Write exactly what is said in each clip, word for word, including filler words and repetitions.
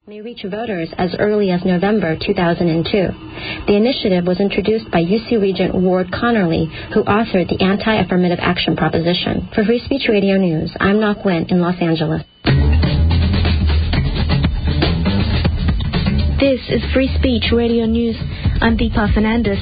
may reach voters as early as November two thousand two. The initiative was introduced by U C Regent Ward Connerly, who authored the Anti-Affirmative Action Proposition. For Free Speech Radio News, I'm Nok Wint in Los Angeles. This is Free Speech Radio News. I'm Deepa Fernandez.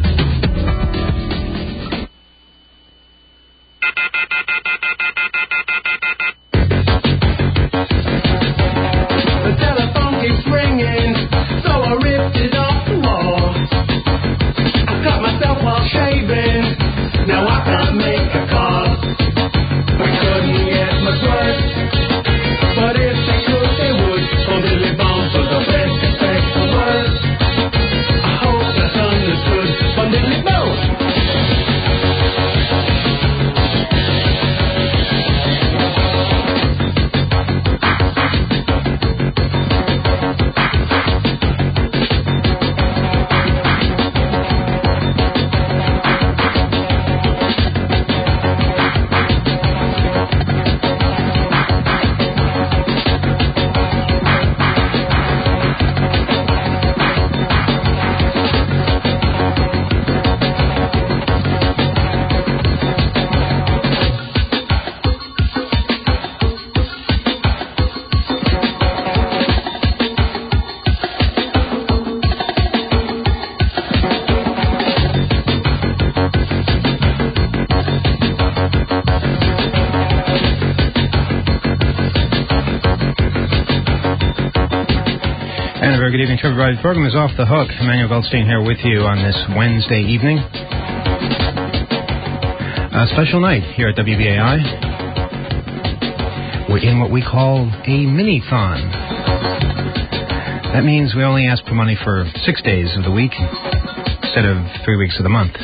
Good evening to everybody. The program is Off the Hook. Emmanuel Goldstein here with you on this Wednesday evening. A special night here at W B A I. We're in what we call a mini-thon. That means we only ask for money for six days of the week instead of three weeks of the month.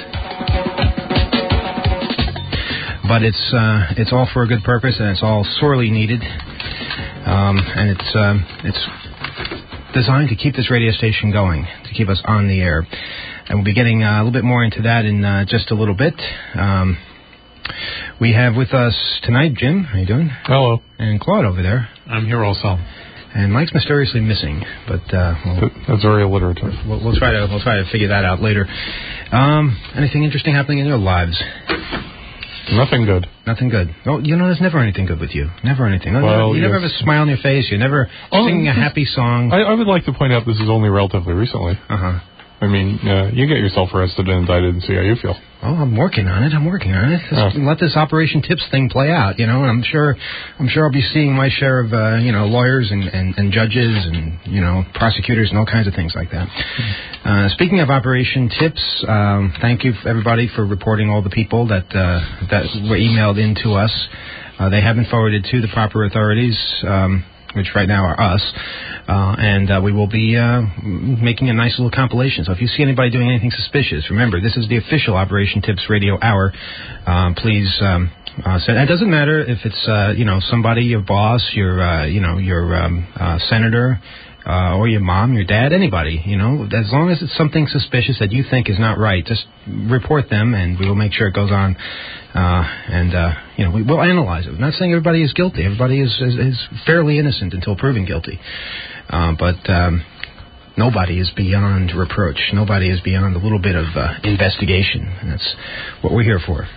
But it's uh, it's all for a good purpose, and it's all sorely needed. Um, and it's um, it's designed to keep this radio station going, to keep us on the air. And we'll be getting uh, a little bit more into that in uh, just a little bit. Um, we have with us tonight Jim. How you doing? Hello. And Claude over there. I'm here also. And Mike's mysteriously missing, but uh, we'll, that's very alliterative. We'll, we'll try to we'll try to figure that out later. Um, anything interesting happening in your lives? Nothing good. Nothing good. Oh, you know, there's never anything good with you. Never anything. Well, you yes. never have a smile on your face. You never oh, sing a happy song. I, I would like to point out this is only relatively recently. Uh-huh. I mean, uh, you get yourself arrested and indicted and see how you feel. Oh, I'm working on it. I'm working on it. Just oh. Let this Operation Tips thing play out, you know, and I'm sure I'm sure I'll be seeing my share of, uh, you know, lawyers and, and, and judges and, you know, prosecutors and all kinds of things like that. Mm-hmm. Uh, speaking of Operation Tips, um, thank you, everybody, for reporting all the people that, uh, that were emailed in to us. Uh, they have been forwarded to the proper authorities, um, which right now are us, uh, and uh, we will be uh, making a nice little compilation. So if you see anybody doing anything suspicious, remember, this is the official Operation Tips Radio Hour. Um, please um, uh, send. It doesn't matter if it's uh, you know somebody, your boss, your uh, you know your um, uh, senator, uh, or your mom, your dad, anybody. You know, as long as it's something suspicious that you think is not right, just report them, and we will make sure it goes on. Uh, and, uh, you know, we, we'll analyze it. I'm not saying everybody is guilty. Everybody is, is, is fairly innocent until proven guilty. Uh, but um, nobody is beyond reproach. Nobody is beyond a little bit of uh, investigation. And that's what we're here for.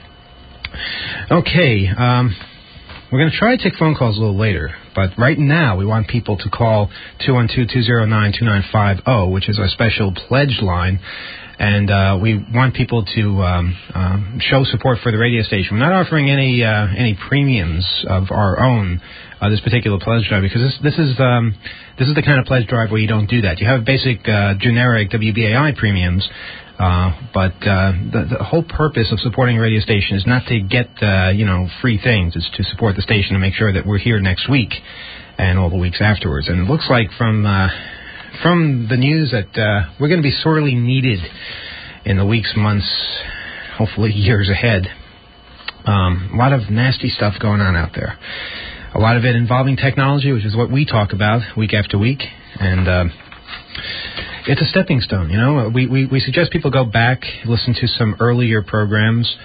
Okay. Um, we're going to try to take phone calls a little later. But right now, we want people to call two one two, two zero nine, two nine five zero, which is our special pledge line. And uh, we want people to um, uh, show support for the radio station. We're not offering any uh, any premiums of our own uh, this particular pledge drive, because this this is um, this is the kind of pledge drive where you don't do that. You have basic uh, generic W B A I premiums, uh, but uh, the, the whole purpose of supporting a radio station is not to get uh, you know free things. It's to support the station and make sure that we're here next week and all the weeks afterwards. And it looks like from uh, From the news that uh, we're going to be sorely needed in the weeks, months, hopefully years ahead. Um, a lot of nasty stuff going on out there. A lot of it involving technology, which is what we talk about week after week. And uh, it's a stepping stone, you know. We, we, we suggest people go back, listen to some earlier programs.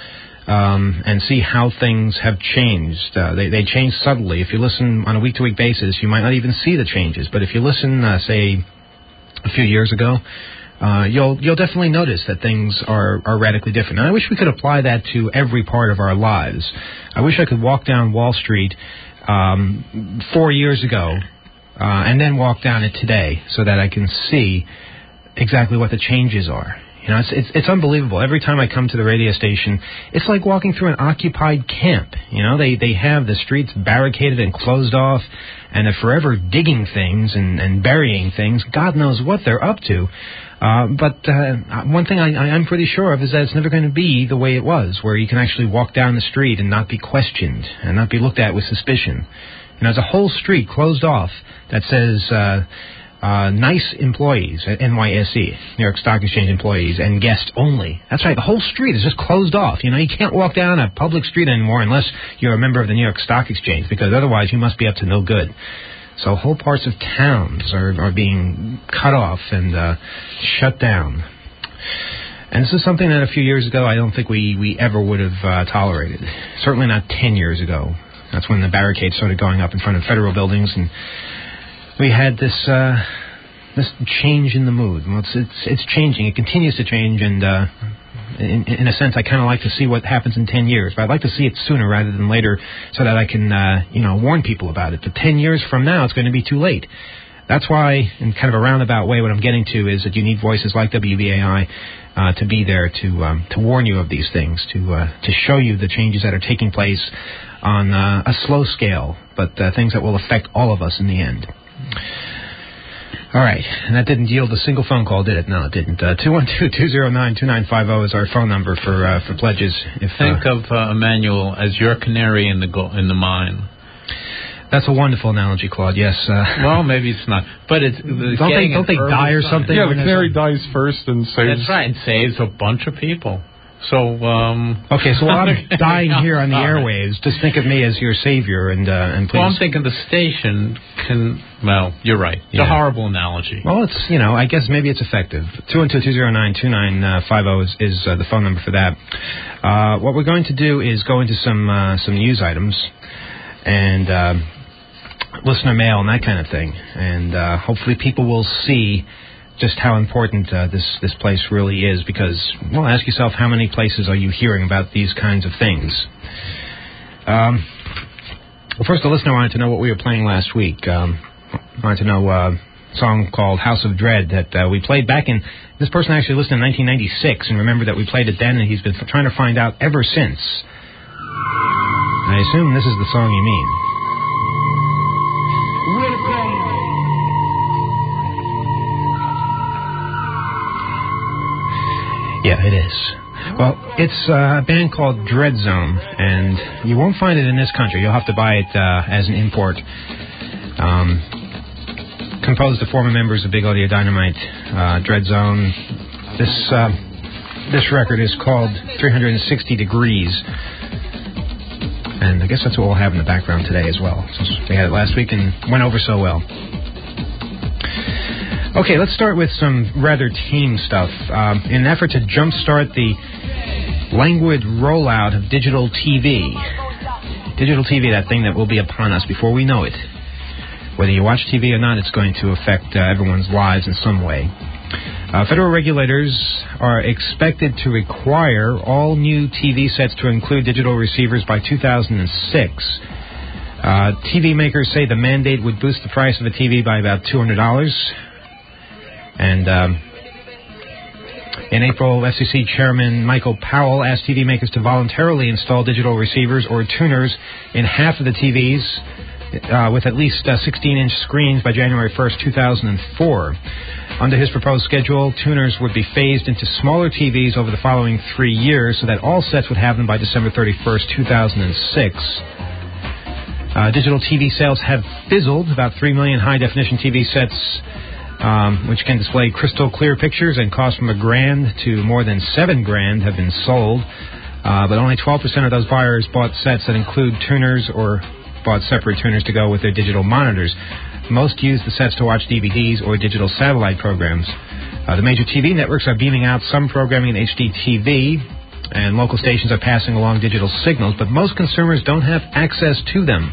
um, and see how things have changed. Uh, they, they change subtly. If you listen on a week-to-week basis, you might not even see the changes. But if you listen, uh, say, a few years ago, uh, you'll you'll definitely notice that things are, are radically different. And I wish we could apply that to every part of our lives. I wish I could walk down Wall Street um, four years ago uh, and then walk down it today so that I can see exactly what the changes are. You know, it's, it's it's unbelievable. Every time I come to the radio station, it's like walking through an occupied camp. You know, they, they have the streets barricaded and closed off, and they're forever digging things and, and burying things. God knows what they're up to. Uh, but uh, one thing I, I'm pretty sure of is that it's never going to be the way it was, where you can actually walk down the street and not be questioned and not be looked at with suspicion. You know, there's a whole street closed off that says... Uh, Uh, nice employees at N Y S E, New York Stock Exchange employees, and guests only. That's right, the whole street is just closed off. You know, you can't walk down a public street anymore unless you're a member of the New York Stock Exchange, because otherwise you must be up to no good. So whole parts of towns are, are being cut off and uh, shut down. And this is something that a few years ago I don't think we, we ever would have uh, tolerated. Certainly not ten years ago. That's when the barricades started going up in front of federal buildings, and we had this uh, this change in the mood. Well, it's, it's it's changing. It continues to change, and uh, in, in a sense, I kind of like to see what happens in ten years. But I'd like to see it sooner rather than later, so that I can uh, you know warn people about it. But ten years from now, it's going to be too late. That's why, in kind of a roundabout way, what I'm getting to is that you need voices like W B A I uh, to be there to um, to warn you of these things, to uh, to show you the changes that are taking place on uh, a slow scale, but uh, things that will affect all of us in the end. All right, and that didn't yield a single phone call, did it? No, it didn't. Uh, two one two, two zero nine, two nine five zero is our phone number for uh, for pledges. If, Think uh, of uh, Emmanuel as your canary in the go- in the mine. That's a wonderful analogy, Claude, yes. Uh, well, maybe it's not. But it's, it's don't they, don't they die or something? Yeah, the canary dies first and saves... That's right, and saves a bunch of people. So, um... Okay, so while I'm dying here on the airwaves, just think of me as your savior, and uh, and please... Well, I'm thinking the station can... Well, you're right. It's yeah. a horrible analogy. Well, it's, you know, I guess maybe it's effective. two one two, two zero nine, two nine five zero is, is uh, the phone number for that. Uh, what we're going to do is go into some uh, some news items, and... Uh, listener mail and that kind of thing, and uh, hopefully people will see just how important uh, this this place really is, because, well, ask yourself, how many places are you hearing about these kinds of things? Um, well, first, the listener wanted to know what we were playing last week. Um, wanted to know uh, a song called House of Dread that uh, we played back in... This person actually listened in nineteen ninety-six and remembered that we played it then, and he's been f- trying to find out ever since. I assume this is the song you mean. Yeah, it is. Well, it's uh, a band called Dread Zone, and you won't find it in this country. You'll have to buy it uh, as an import. Um, composed of former members of Big Audio Dynamite, uh, Dread Zone. This uh, this record is called three hundred sixty Degrees, and I guess that's what we'll have in the background today as well, since we had it last week and went over so well. Okay, let's start with some rather tame stuff. Um, in an effort to jumpstart the languid rollout of digital T V. Digital T V, that thing that will be upon us before we know it. Whether you watch T V or not, it's going to affect uh, everyone's lives in some way. Uh, federal regulators are expected to require all new T V sets to include digital receivers by two thousand six. Uh, T V makers say the mandate would boost the price of a T V by about two hundred dollars. And um, in April, F C C Chairman Michael Powell asked T V makers to voluntarily install digital receivers or tuners in half of the T Vs uh, with at least uh, sixteen-inch screens by January first, two thousand four. Under his proposed schedule, tuners would be phased into smaller T Vs over the following three years so that all sets would have them by December thirty-first, two thousand six. Uh, digital T V sales have fizzled. About three million high-definition T V sets, um, which can display crystal clear pictures and cost from a grand to more than seven grand, have been sold. Uh, but only twelve percent of those buyers bought sets that include tuners or bought separate tuners to go with their digital monitors. Most use the sets to watch D V Ds or digital satellite programs. Uh, the major T V networks are beaming out some programming in H D T V. and local stations are passing along digital signals, but most consumers don't have access to them.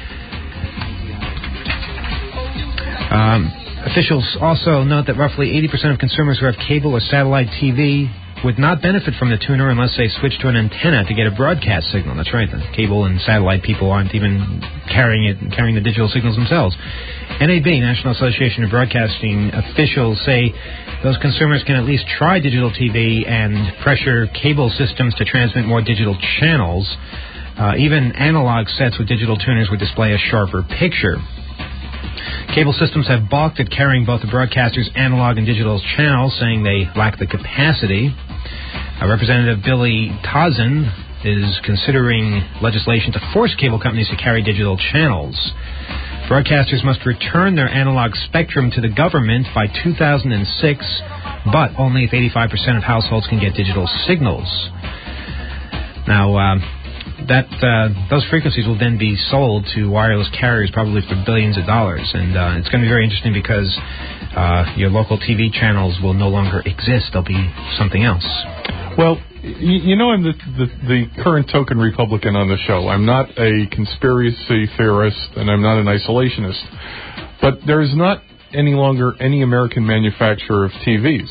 Um, officials also note that roughly eighty percent of consumers who have cable or satellite T V would not benefit from the tuner unless they switch to an antenna to get a broadcast signal. That's right, the cable and satellite people aren't even carrying it, carrying the digital signals themselves. N A B, National Association of Broadcasting officials, say those consumers can at least try digital T V and pressure cable systems to transmit more digital channels. Uh, even analog sets with digital tuners would display a sharper picture. Cable systems have balked at carrying both the broadcaster's analog and digital channels, saying they lack the capacity. Uh, Representative Billy Tauzin is considering legislation to force cable companies to carry digital channels. Broadcasters must return their analog spectrum to the government by two thousand six, but only if eighty-five percent of households can get digital signals. Now, uh, that uh, those frequencies will then be sold to wireless carriers, probably for billions of dollars. And uh, it's going to be very interesting because uh, your local T V channels will no longer exist. They'll be something else. Well, you know, I'm the, the, the current token Republican on the show. I'm not a conspiracy theorist, and I'm not an isolationist. But there is not any longer any American manufacturer of T Vs.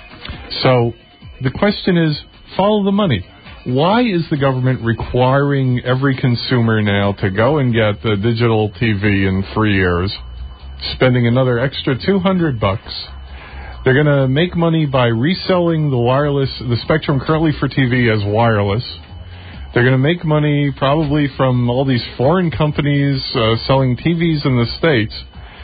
So the question is, follow the money. Why is the government requiring every consumer now to go and get the digital T V in three years, spending another extra two hundred bucks? They're going to make money by reselling the wireless, the spectrum currently for T V as wireless. They're going to make money probably from all these foreign companies uh, selling T Vs in the States.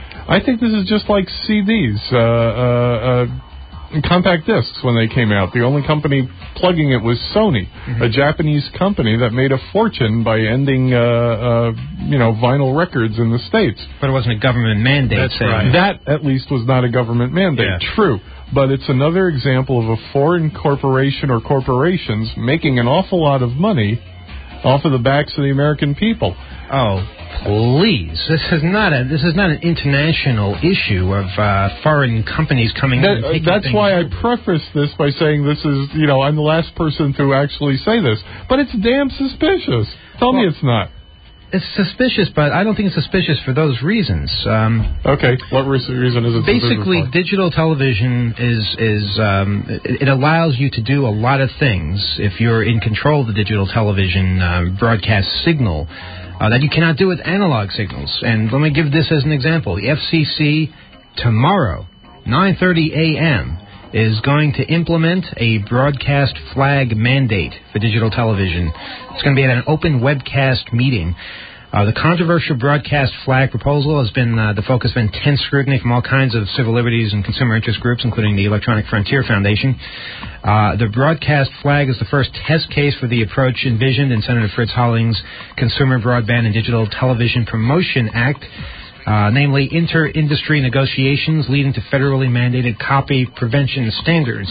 I think this is just like C Ds, uh, uh, uh, compact discs when they came out. The only company plugging it was Sony, mm-hmm. a Japanese company that made a fortune by ending, uh, uh, you know, vinyl records in the States. But it wasn't a government mandate. That's right. That, at least, was not a government mandate. Yeah. True. But it's another example of a foreign corporation or corporations making an awful lot of money off of the backs of the American people. Oh, please! This is not a this is not an international issue of uh, foreign companies coming that, in and taking That's things. why I preface this by saying this is, you know, I'm the last person to actually say this, but it's damn suspicious. Tell well, me it's not. It's suspicious, but I don't think it's suspicious for those reasons. Um, okay, what reason is it? Basically, digital television is is um, it, it allows you to do a lot of things if you're in control of the digital television uh, broadcast signal uh, that you cannot do with analog signals. And let me give this as an example: the F C C tomorrow, nine thirty a.m. is going to implement a broadcast flag mandate for digital television. It's going to be at an open webcast meeting. Uh, the controversial broadcast flag proposal has been uh, the focus of intense scrutiny from all kinds of civil liberties and consumer interest groups, including the Electronic Frontier Foundation. Uh, the broadcast flag is the first test case for the approach envisioned in Senator Fritz Holling's Consumer Broadband and Digital Television Promotion Act. Uh, namely inter-industry negotiations leading to federally mandated copy prevention standards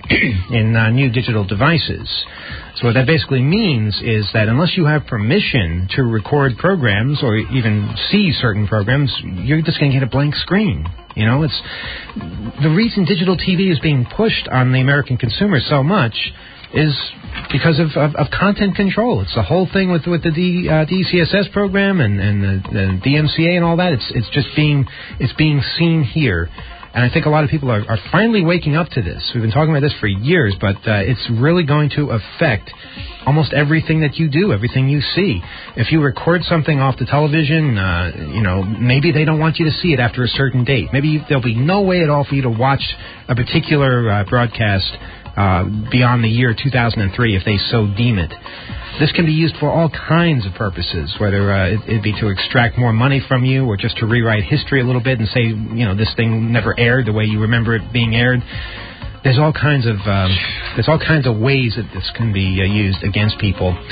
in uh, new digital devices. So what that basically means is that unless you have permission to record programs or even see certain programs, you're just going to get a blank screen. You know, it's the reason digital T V is being pushed on the American consumer so much is because of, of, of content control. It's the whole thing with with the D, uh, D C S S program and, and the, the D M C A and all that. It's it's just being it's being seen here, and I think a lot of people are, are finally waking up to this. We've been talking about this for years, but uh, it's really going to affect almost everything that you do, everything you see. If you record something off the television, uh, you know, maybe they don't want you to see it after a certain date. Maybe you, there'll be no way at all for you to watch a particular uh, broadcast Uh, beyond the year two thousand three if they so deem it. This can be used for all kinds of purposes, whether uh, it, it be to extract more money from you or just to rewrite history a little bit and say, you know, this thing never aired the way you remember it being aired. There's all kinds of um, there's all kinds of ways that this can be uh, used against people.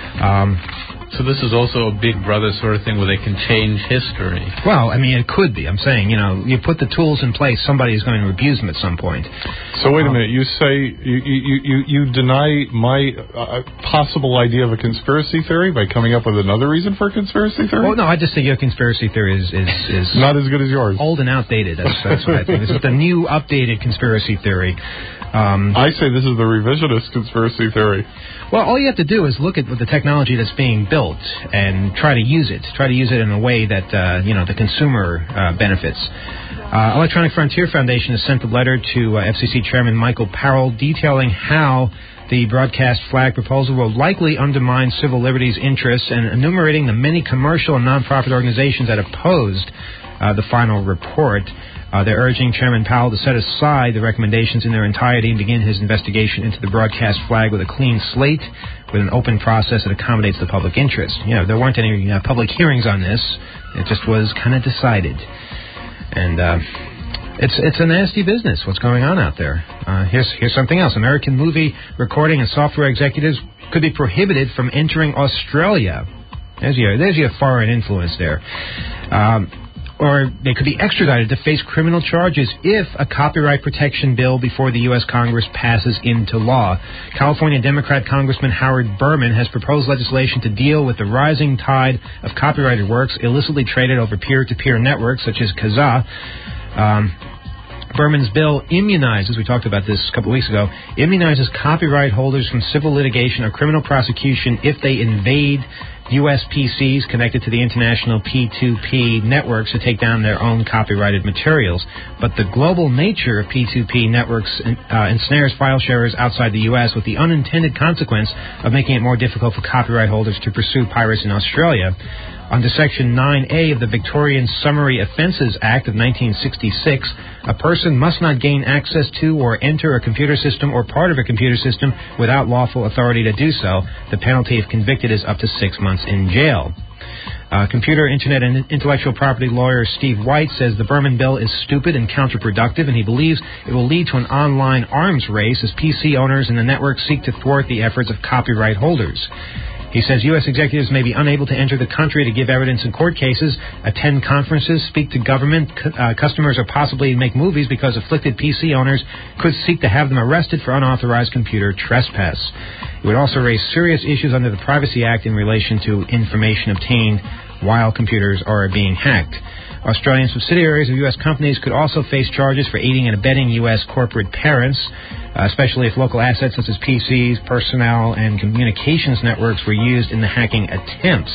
Um, So this is also a Big Brother sort of thing where they can change history. Well, I mean, it could be. I'm saying, you know, you put the tools in place, somebody is going to abuse them at some point. So wait a um, minute. You say you you, you, you deny my uh, possible idea of a conspiracy theory by coming up with another reason for a conspiracy theory? Well, no, I just think your conspiracy theory is is, is not as good as yours. Old and outdated. That's, that's what I think. This is the new, updated conspiracy theory. Um, I say this is the revisionist conspiracy theory. Well, all you have to do is look at the technology that's being built and try to use it. Try to use it in a way that, uh, you know, the consumer uh, benefits. Uh, Electronic Frontier Foundation has sent a letter to uh, F C C Chairman Michael Powell detailing how the broadcast flag proposal will likely undermine civil liberties interests and enumerating the many commercial and nonprofit organizations that opposed uh, the final report. Uh, they're urging Chairman Powell to set aside the recommendations in their entirety and begin his investigation into the broadcast flag with a clean slate, with an open process that accommodates the public interest. You know, there weren't any uh, public hearings on this. It just was kind of decided. And uh, it's it's a nasty business, what's going on out there. Uh, here's, here's something else. American movie recording and software executives could be prohibited from entering Australia. There's your, there's your foreign influence there. Um... Or they could be extradited to face criminal charges if a copyright protection bill before the U S Congress passes into law. California Democrat Congressman Howard Berman has proposed legislation to deal with the rising tide of copyrighted works illicitly traded over peer-to-peer networks such as Kazaa. Um, Berman's bill immunizes, we talked about this a couple of weeks ago, immunizes copyright holders from civil litigation or criminal prosecution if they invade U S P Cs connected to the international P two P networks to take down their own copyrighted materials. But the global nature of P two P networks uh, ensnares file sharers outside the U S with the unintended consequence of making it more difficult for copyright holders to pursue pirates in Australia. Under Section nine A of the Victorian Summary Offences Act of nineteen sixty-six, a person must not gain access to or enter a computer system or part of a computer system without lawful authority to do so. The penalty, if convicted, is up to six months in jail. Uh, computer, internet, and intellectual property lawyer Steve White says the Berman bill is stupid and counterproductive, and he believes it will lead to an online arms race as P C owners and the network seek to thwart the efforts of copyright holders. He says U S executives may be unable to enter the country to give evidence in court cases, attend conferences, speak to government uh, customers, or possibly make movies because afflicted P C owners could seek to have them arrested for unauthorized computer trespass. It would also raise serious issues under the Privacy Act in relation to information obtained while computers are being hacked. Australian subsidiaries of U S companies could also face charges for aiding and abetting U S corporate parents, uh, especially if local assets such as P Cs, personnel, and communications networks were used in the hacking attempts.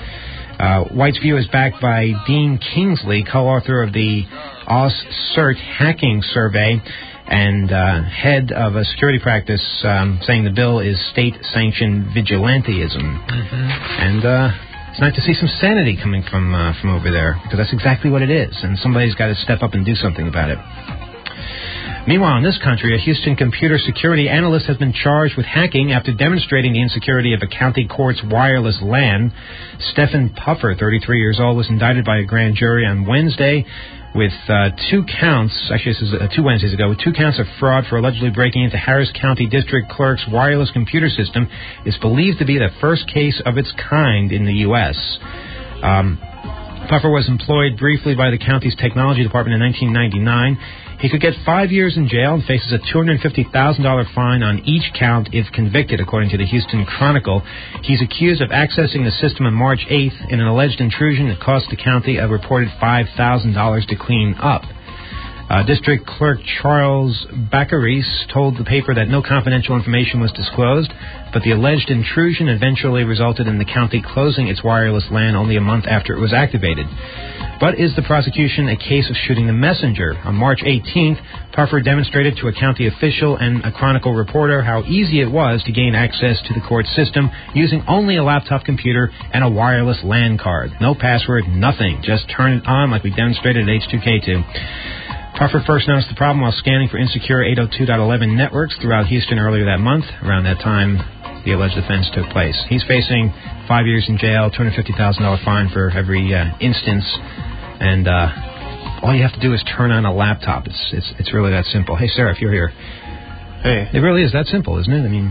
Uh, White's view is backed by Dean Kingsley, co-author of the AusCert hacking survey and uh, head of a security practice, um, saying the bill is state-sanctioned vigilantism. Mm-hmm. And uh, it's nice to see some sanity coming from uh, from over there, because that's exactly what it is, and somebody's got to step up and do something about it. Meanwhile, in this country, a Houston computer security analyst has been charged with hacking after demonstrating the insecurity of a county court's wireless LAN. Stephen Puffer, thirty-three years old, was indicted by a grand jury on Wednesday with uh, two counts, actually this is uh, two Wednesdays ago, with two counts of fraud for allegedly breaking into Harris County District Clerk's wireless computer system. It's believed to be the first case of its kind in the U S Um, Puffer was employed briefly by the county's technology department in nineteen ninety-nine. He could get five years in jail and faces a two hundred fifty thousand dollars fine on each count if convicted, according to the Houston Chronicle. He's accused of accessing the system on March eighth in an alleged intrusion that cost the county a reported five thousand dollars to clean up. Uh, District Clerk Charles Baccaris told the paper that no confidential information was disclosed, but the alleged intrusion eventually resulted in the county closing its wireless LAN only a month after it was activated. But is the prosecution a case of shooting the messenger? On March eighteenth, Puffer demonstrated to a county official and a Chronicle reporter how easy it was to gain access to the court system using only a laptop computer and a wireless LAN card. No password, nothing. Just turn it on like we demonstrated at H two K two. Puffer first noticed the problem while scanning for insecure eight oh two dot eleven networks throughout Houston earlier that month. Around that time, the alleged offense took place. He's facing five years in jail, two hundred fifty thousand dollars fine for every uh, instance, and uh, all you have to do is turn on a laptop. It's it's it's really that simple. Hey, Sarah, if you're here. Hey. It really is that simple, isn't it? I mean,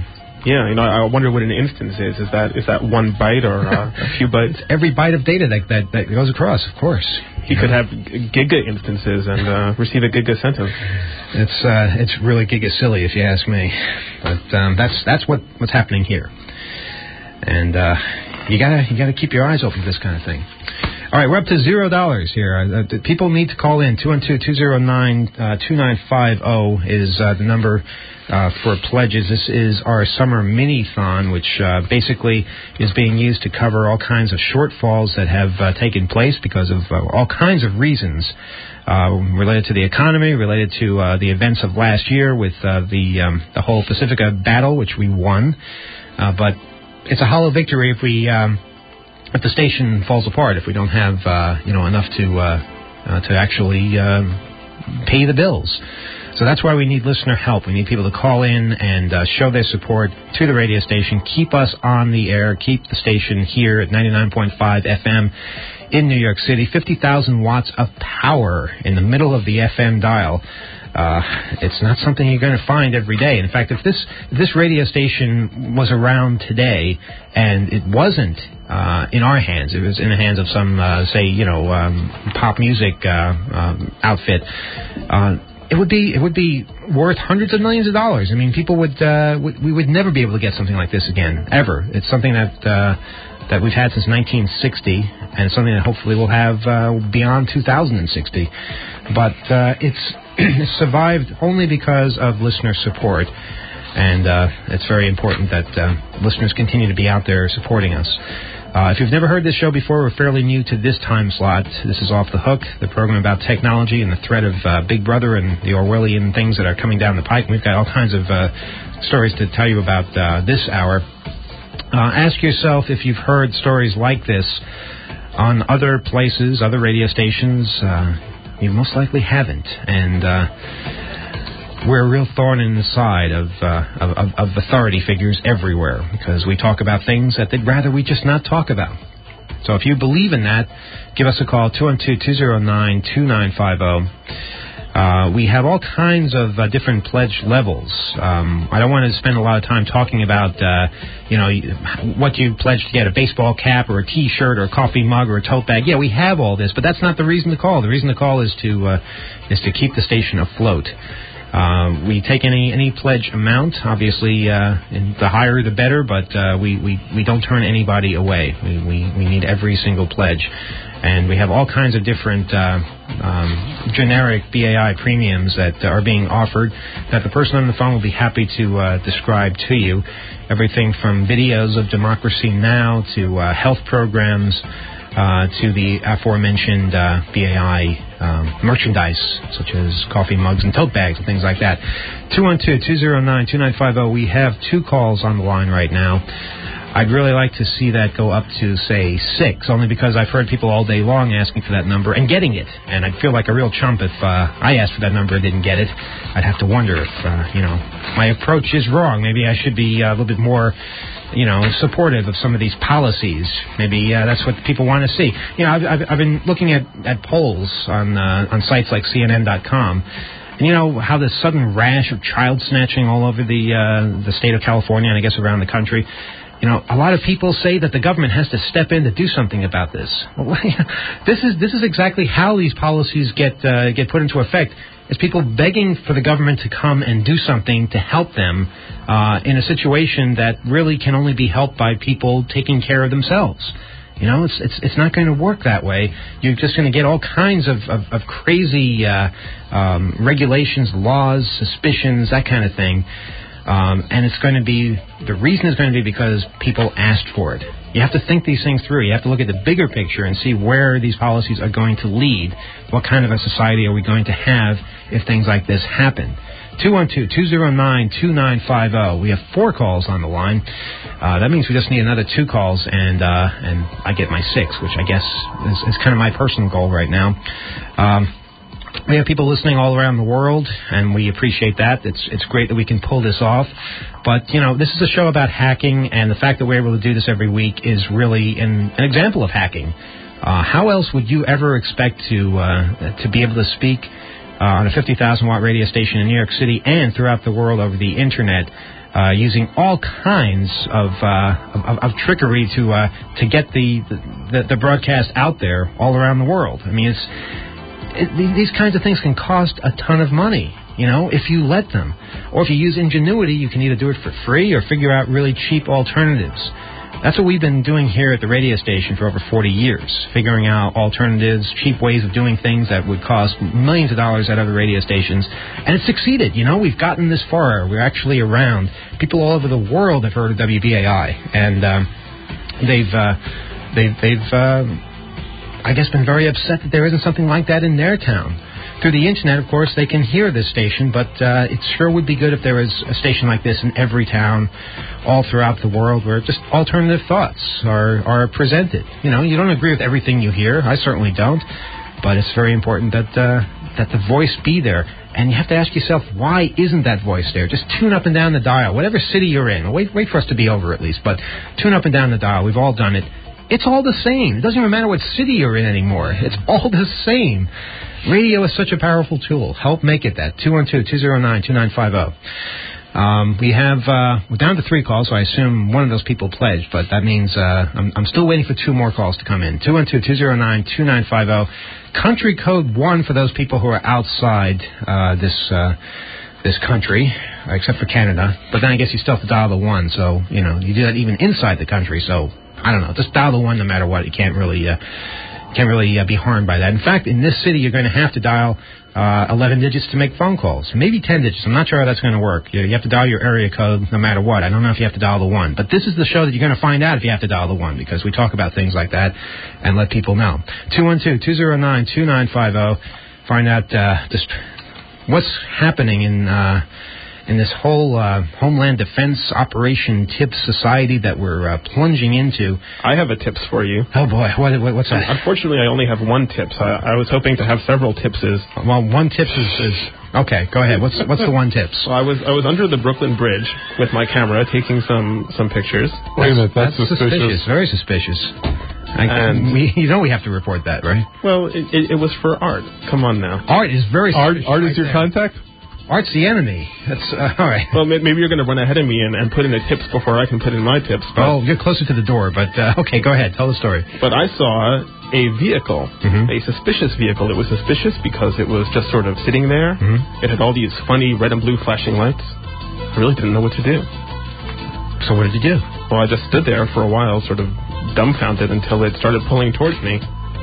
Yeah, you know, I wonder what an instance is. Is that is that one byte or uh, a few bytes? It's every byte of data that, that, that goes across, of course. He could have giga instances and uh, receive a giga sentence. It's uh, it's really giga silly, if you ask me. But um, that's that's what, what's happening here. And uh, you gotta you gotta keep your eyes open for this kind of thing. All right, we're up to zero dollars here. Uh, people need to call in. two one two, two zero nine, two nine five zero is uh, the number uh, for pledges. This is our summer mini-thon, which uh, basically is being used to cover all kinds of shortfalls that have uh, taken place because of uh, all kinds of reasons uh, related to the economy, related to uh, the events of last year with uh, the um, the whole Pacifica battle, which we won. Uh, but it's a hollow victory if we... Um, If the station falls apart, if we don't have uh, you know enough to uh, uh, to actually uh, pay the bills. So that's why we need listener help. We need people to call in and uh, show their support to the radio station, keep us on the air, keep the station here at ninety-nine point five F M in New York City. fifty thousand watts of power in the middle of the F M dial. Uh, it's not something you're going to find every day. In fact, if this if this radio station was around today and it wasn't uh, in our hands, it was in the hands of some, uh, say, you know, um, pop music uh, um, outfit, uh, it would be it would be worth hundreds of millions of dollars. I mean, people would uh, w- we would never be able to get something like this again, ever. It's something that uh, that we've had since nineteen sixty, and it's something that hopefully we'll have uh, beyond two thousand sixty. But uh, it's it's survived only because of listener support, and uh, it's very important that uh, listeners continue to be out there supporting us. Uh, if you've never heard this show before, we're fairly new to this time slot. This is Off the Hook, the program about technology and the threat of uh, Big Brother and the Orwellian things that are coming down the pike. We've got all kinds of uh, stories to tell you about uh, this hour. Uh, ask yourself if you've heard stories like this on other places, other radio stations. Uh, you most likely haven't. And uh, we're a real thorn in the side of, uh, of, of authority figures everywhere, because we talk about things that they'd rather we just not talk about. So if you believe in that, give us a call, two one two, two zero nine, two nine five zero. Uh, we have all kinds of uh, different pledge levels. Um, I don't want to spend a lot of time talking about, uh, you know, what you pledge to get, a baseball cap or a T-shirt or a coffee mug or a tote bag. Yeah, we have all this, but that's not the reason to call. The reason to call is to uh, is to keep the station afloat. Uh, we take any any pledge amount. Obviously, uh, and the higher the better, but uh, we, we, we don't turn anybody away. We, we, we need every single pledge. And we have all kinds of different uh, um, generic B A I premiums that are being offered that the person on the phone will be happy to uh, describe to you. Everything from videos of Democracy Now! To uh, health programs uh, to the aforementioned uh, B A I um, merchandise, such as coffee mugs and tote bags and things like that. two one two, two zero nine, two nine five zero. We have two calls on the line right now. I'd really like to see that go up to, say, six, only because I've heard people all day long asking for that number and getting it. And I'd feel like a real chump if uh, I asked for that number and didn't get it. I'd have to wonder if, uh, you know, my approach is wrong. Maybe I should be a little bit more, you know, supportive of some of these policies. Maybe uh, that's what people want to see. You know, I've, I've, I've been looking at, at polls on uh, on sites like C N N dot com. And you know how the sudden rash of child snatching all over the uh, the state of California and I guess around the country. You know, a lot of people say that the government has to step in to do something about this. Well, this is this is exactly how these policies get uh, get put into effect. It's people begging for the government to come and do something to help them uh, in a situation that really can only be helped by people taking care of themselves. You know, it's it's it's not going to work that way. You're just going to get all kinds of of, of crazy uh, um, regulations, laws, suspicions, that kind of thing. Um, and it's going to be, the reason is going to be because people asked for it. You have to think these things through. You have to look at the bigger picture and see where these policies are going to lead. What kind of a society are we going to have if things like this happen? two one two, two zero nine, two nine five zero. We have four calls on the line. Uh, that means we just need another two calls, and uh, and I get my six, which I guess is, is kind of my personal goal right now. Um, We have people listening all around the world, and we appreciate that. It's it's great that we can pull this off. But, you know, this is a show about hacking, and the fact that we're able to do this every week is really an, an example of hacking. Uh, how else would you ever expect to uh, to be able to speak uh, on a fifty thousand watt radio station in New York City and throughout the world over the internet, uh, using all kinds of, uh, of, of trickery to uh, to get the, the the broadcast out there all around the world. I mean, it's it, these kinds of things can cost a ton of money, you know, if you let them. Or if you use ingenuity, you can either do it for free or figure out really cheap alternatives. That's what we've been doing here at the radio station for over forty years, figuring out alternatives, cheap ways of doing things that would cost millions of dollars at other radio stations. And it's succeeded. You know, we've gotten this far. We're actually around. People all over the world have heard of W B A I. And um, they've, uh, they've, they've uh, I guess, been very upset that there isn't something like that in their town. Through the internet, of course, they can hear this station, but uh, it sure would be good if there was a station like this in every town all throughout the world where just alternative thoughts are, are presented. You know, you don't agree with everything you hear. I certainly don't. But it's very important that uh, that the voice be there. And you have to ask yourself, why isn't that voice there? Just tune up and down the dial, whatever city you're in. Wait, wait for us to be over at least, but tune up and down the dial. We've all done it. It's all the same. It doesn't even matter what city you're in anymore. It's all the same. Radio is such a powerful tool. Help make it that. two one two, two zero nine, two nine five zero. Um, we have, uh, we're down to three calls, so I assume one of those people pledged, but that means uh, I'm, I'm still waiting for two more calls to come in. two one two, two zero nine, two nine five zero. Country code one for those people who are outside uh, this uh, this country, except for Canada. But then I guess you still have to dial the one, so, you know, you do that even inside the country, so I don't know. Just dial the one no matter what. You can't really uh, can't really uh, be harmed by that. In fact, in this city, you're going to have to dial uh, eleven digits to make phone calls. Maybe ten digits. I'm not sure how that's going to work. You, you have to dial your area code no matter what. I don't know if you have to dial the one. But this is the show that you're going to find out if you have to dial the one, because we talk about things like that and let people know. two one two, two zero nine, two nine five zero. Find out uh, just what's happening in... Uh, in this whole uh, Homeland Defense Operation Tips Society that we're uh, plunging into. I have a tips for you. Oh, boy. What, what, what's that? Unfortunately, I only have one tips. I, I was hoping to have several tipses. Well, one tips is... is okay, go ahead. What's what's the one tips? Well, I was I was under the Brooklyn Bridge with my camera taking some, some pictures. Wait a minute, that's, that's suspicious. suspicious. Very suspicious. I, and we, you know we have to report that, right? Well, it, it, it was for art. Come on now. Art is very Art, art right is your there. contact? Art's the enemy. That's uh, all right. Well, maybe you're going to run ahead of me and, and put in the tips before I can put in my tips. But, oh, you're closer to the door, but uh, okay, go ahead. Tell the story. But I saw a vehicle, mm-hmm. a suspicious vehicle. It was suspicious because it was just sort of sitting there. Mm-hmm. It had all these funny red and blue flashing lights. I really didn't know what to do. So what did you do? Well, I just stood there for a while, sort of dumbfounded, until it started pulling towards me.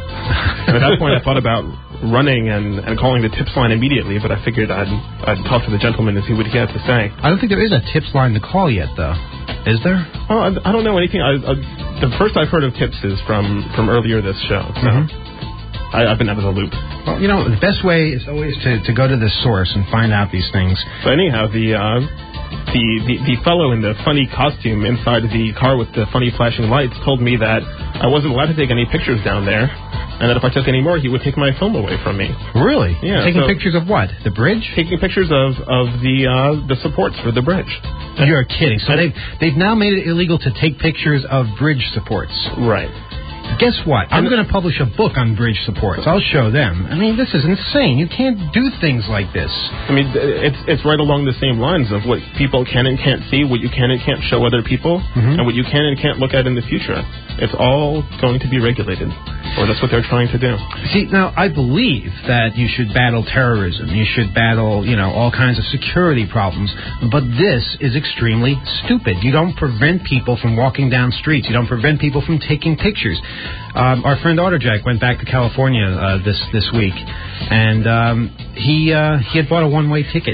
And at that point, I thought about running and, and calling the tips line immediately, but I figured I'd I'd talk to the gentleman and see what he had to say. I don't think there is a tips line to call yet, though. Is there? Well, I, I don't know anything. I, I, the first I've heard of tips is from, from earlier this show, so mm-hmm. I, I've been out of the loop. Well, you know, the best way is always to, to go to the source and find out these things. So anyhow, the... Uh, The, the the fellow in the funny costume inside the car with the funny flashing lights told me that I wasn't allowed to take any pictures down there, and that if I took any more, he would take my film away from me. Really? Yeah. Taking so pictures of what? The bridge? Taking pictures of, of the uh, the supports for the bridge. You're kidding. So they've, they've now made it illegal to take pictures of bridge supports. Right. Guess what? I'm going to publish a book on bridge supports. I'll show them. I mean, this is insane. You can't do things like this. I mean, it's it's right along the same lines of what people can and can't see, what you can and can't show other people, mm-hmm. and what you can and can't look at in the future. It's all going to be regulated, or that's what they're trying to do. See, now, I believe that you should battle terrorism. You should battle, you know, all kinds of security problems. But this is extremely stupid. You don't prevent people from walking down streets. You don't prevent people from taking pictures. Um, our friend Otterjack went back to California uh, this this week, and um, he uh, he had bought a one-way ticket.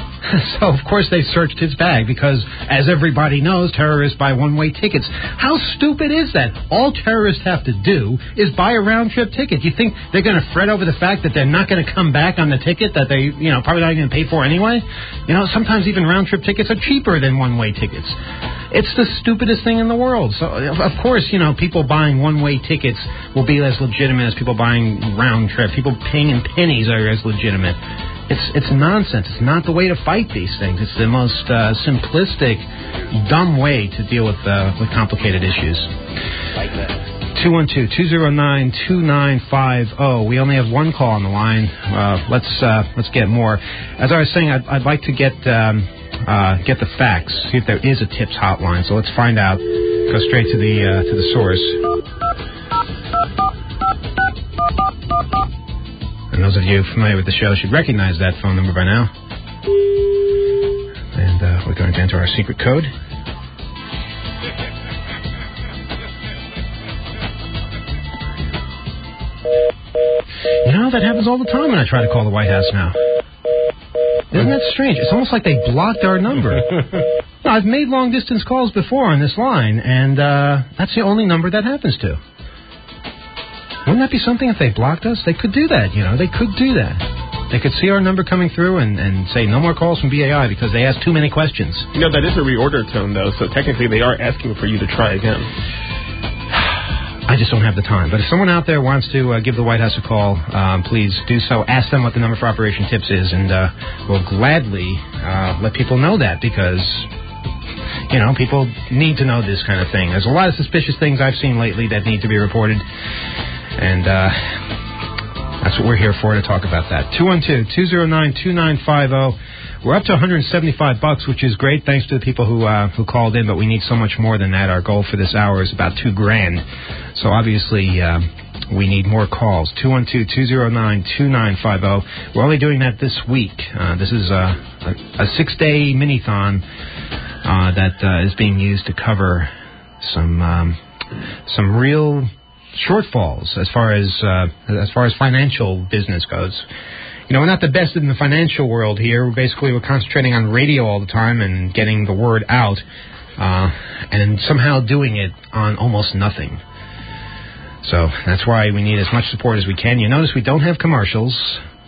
So, of course, they searched his bag because, as everybody knows, terrorists buy one-way tickets. How stupid is that? All terrorists have to do is buy a round-trip ticket. You think they're going to fret over the fact that they're not going to come back on the ticket that they, you know, probably not going to pay for anyway? You know, sometimes even round-trip tickets are cheaper than one-way tickets. It's the stupidest thing in the world. So, of course, you know, people buying one-way tickets will be as legitimate as people buying round-trip. People paying in pennies are as legitimate. It's it's nonsense. It's not the way to fight these things. It's the most uh, simplistic, dumb way to deal with uh, with complicated issues. Like that. two one two, two zero nine, two nine five zero. We only have one call on the line. Uh, let's uh, let's get more. As I was saying, I'd, I'd like to get um, uh, get the facts, see if there is a tips hotline. So let's find out. Go straight to the uh, to the source. And those of you familiar with the show should recognize that phone number by now. And uh, we're going to enter our secret code. You know, that happens all the time when I try to call the White House now. Isn't that strange? It's almost like they blocked our number. No, I've made long-distance calls before on this line, and uh, that's the only number that happens to. Wouldn't that be something if they blocked us? They could do that, you know. They could do that. They could see our number coming through and, and say, no more calls from B A I because they asked too many questions. You know, that is a reorder tone, though, so technically they are asking for you to try again. I just don't have the time. But if someone out there wants to uh, give the White House a call, um, please do so. Ask them what the number for Operation Tips is, and uh, we'll gladly uh, let people know that because, you know, people need to know this kind of thing. There's a lot of suspicious things I've seen lately that need to be reported, and uh, that's what we're here for, to talk about that. two one two, two zero nine, two nine five zero. We're up to one hundred seventy-five bucks, which is great, thanks to the people who uh, who called in, but we need so much more than that. Our goal for this hour is about two grand. So obviously, uh, we need more calls. two one two, two zero nine, two nine five zero. We're only doing that this week. Uh, this is a, a, a six-day mini-thon uh, that uh, is being used to cover some um, some real shortfalls as far as uh, as far as financial business goes. You know, we're not the best in the financial world here. We're basically, we're concentrating on radio all the time and getting the word out, uh, and somehow doing it on almost nothing. So that's why we need as much support as we can. You notice we don't have commercials.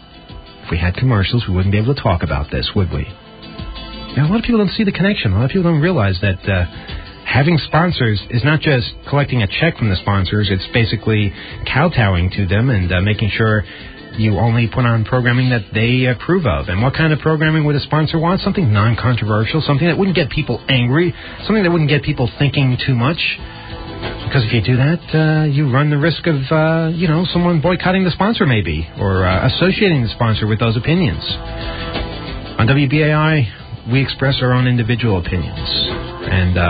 If we had commercials, we wouldn't be able to talk about this, would we? You know, a lot of people don't see the connection. A lot of people don't realize that uh, having sponsors is not just collecting a check from the sponsors. It's basically kowtowing to them and uh, making sure you only put on programming that they approve of. And what kind of programming would a sponsor want? Something non-controversial, something that wouldn't get people angry, something that wouldn't get people thinking too much. Because if you do that, uh, you run the risk of, uh, you know, someone boycotting the sponsor maybe, or uh, associating the sponsor with those opinions. On W B A I, we express our own individual opinions. And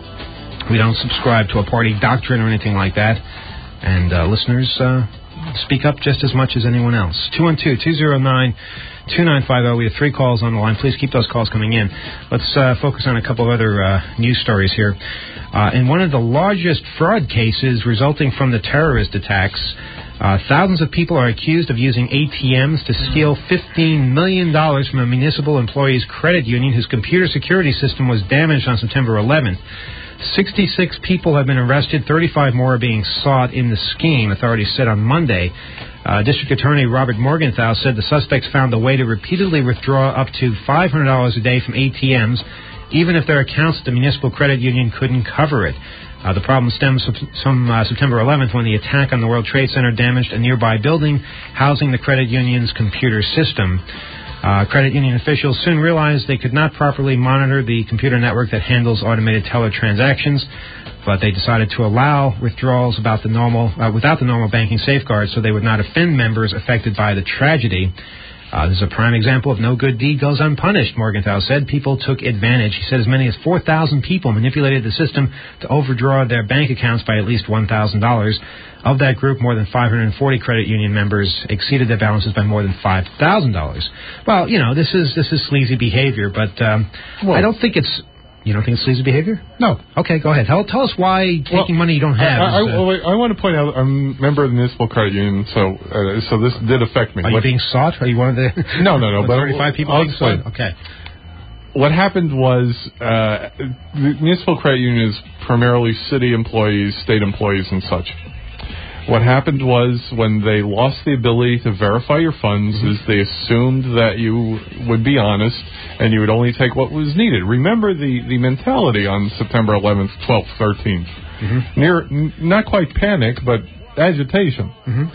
uh, we don't subscribe to a party doctrine or anything like that. And uh, listeners... Uh, speak up just as much as anyone else. two one two, two zero nine, two nine five zero. We have three calls on the line. Please keep those calls coming in. Let's uh, focus on a couple of other uh, news stories here. Uh, in one of the largest fraud cases resulting from the terrorist attacks, uh, thousands of people are accused of using A T Ms to steal fifteen million dollars from a municipal employee's credit union whose computer security system was damaged on September eleventh. sixty-six people have been arrested. thirty-five more are being sought in the scheme, authorities said on Monday. Uh, District Attorney Robert Morgenthau said the suspects found a way to repeatedly withdraw up to five hundred dollars a day from A T Ms, even if their accounts at the municipal credit union couldn't cover it. Uh, the problem stems from uh, September eleventh when the attack on the World Trade Center damaged a nearby building housing the credit union's computer system. Uh, credit union officials soon realized they could not properly monitor the computer network that handles automated teller transactions, but they decided to allow withdrawals about the normal, uh, without the normal banking safeguards so they would not offend members affected by the tragedy. Uh, this is a prime example of no good deed goes unpunished, Morgenthau said. People took advantage. He said as many as four thousand people manipulated the system to overdraw their bank accounts by at least one thousand dollars. Of that group, more than five hundred forty credit union members exceeded their balances by more than five thousand dollars. Well, you know, this is this is sleazy behavior, but um, I don't think it's... You don't think it's sleazy behavior? No. Okay, go ahead. Tell, tell us why taking well, money you don't have. I, I, is, uh, well, I want to point out I'm a member of the municipal credit union, so uh, so this did affect me. Are what, you being sought? Are you one of the no, no, no, but thirty-five people I'll being explain. sought? Okay. What happened was uh, the municipal credit union is primarily city employees, state employees, and such. What happened was when they lost the ability to verify your funds mm-hmm. is they assumed that you would be honest and you would only take what was needed. Remember the, the mentality on September eleventh, twelfth, thirteenth. Mm-hmm. Near, n- not quite panic, but agitation. Mm-hmm.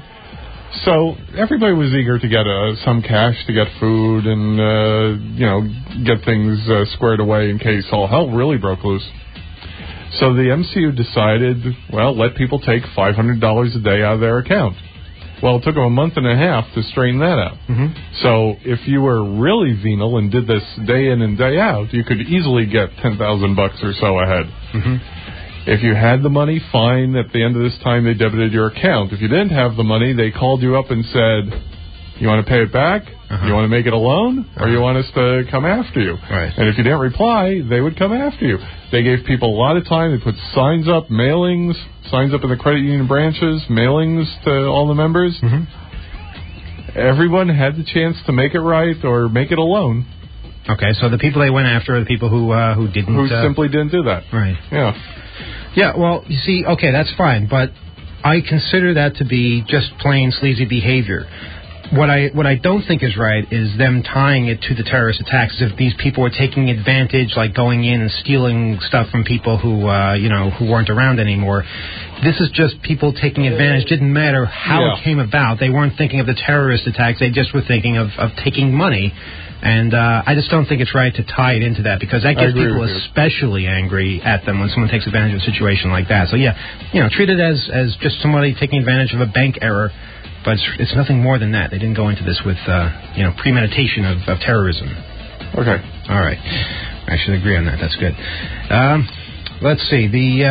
So everybody was eager to get uh, some cash to get food and, uh, you know, get things uh, squared away in case all hell really broke loose. So the M C U decided, well, let people take five hundred dollars a day out of their account. Well, it took them a month and a half to straighten that out. Mm-hmm. So if you were really venal and did this day in and day out, you could easily get ten thousand bucks or so ahead. Mm-hmm. If you had the money, fine. At the end of this time, they debited your account. If you didn't have the money, they called you up and said, you want to pay it back? Uh-huh. You want to make it a loan? Or Uh-huh. you want us to come after you? Right. And if you didn't reply, they would come after you. They gave people a lot of time. They put signs up, mailings, signs up in the credit union branches, mailings to all the members. Mm-hmm. Everyone had the chance to make it right or make it a loan. Okay, so the people they went after are the people who uh, who didn't... Who uh, simply didn't do that. Right. Yeah. Yeah, well, you see, okay, that's fine, but I consider that to be just plain sleazy behavior. What I what I don't think is right is them tying it to the terrorist attacks. As if these people were taking advantage, like going in and stealing stuff from people who uh, you know who weren't around anymore. This is just people taking advantage. Didn't matter how Yeah. it came about. They weren't thinking of the terrorist attacks. They just were thinking of, of taking money. And uh, I just don't think it's right to tie it into that, because that gets people especially angry at them when someone takes advantage of a situation like that. So yeah, you know, treat it as as just somebody taking advantage of a bank error. But it's, it's nothing more than that. They didn't go into this with, uh, you know, premeditation of, of terrorism. Okay. All right. I should agree on that. That's good. Um, let's see. The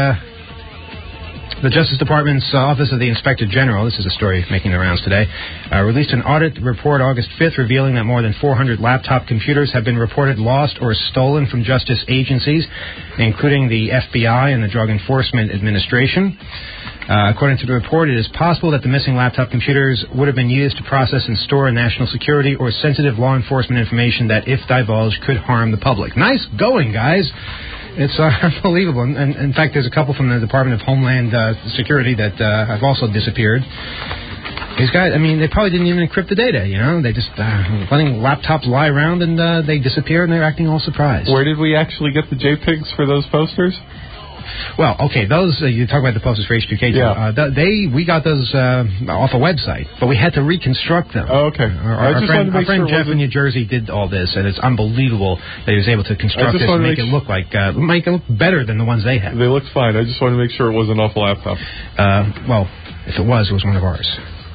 uh, the Justice Department's Office of the Inspector General, this is a story making the rounds today, uh, released an audit report August fifth revealing that more than four hundred laptop computers have been reported lost or stolen from justice agencies, including the F B I and the Drug Enforcement Administration. Uh, according to the report, it is possible that the missing laptop computers would have been used to process and store national security or sensitive law enforcement information that, if divulged, could harm the public. Nice going, guys. It's uh, unbelievable. And, and, in fact, there's a couple from the Department of Homeland uh, Security that uh, have also disappeared. These guys, I mean, they probably didn't even encrypt the data, you know? They just uh, letting laptops lie around, and uh, they disappear, and they're acting all surprised. Where did we actually get the JPEGs for those posters? Well, okay, those, uh, you talk about the posters for H two K two. Yeah. Uh, th- they, we got those uh, off a website, but we had to reconstruct them. Oh, okay. Our, I our just friend, wanted to our make friend sure it Jeff in wasn't- New Jersey did all this, and it's unbelievable that he was able to construct just this and wanted to make make it sh- look like, uh, make it look better than the ones they have. They looked fine. I just wanted to make sure it wasn't off a laptop. Uh, well, if it was, it was one of ours.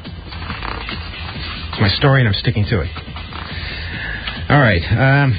It's my story, and I'm sticking to it. All right. Um,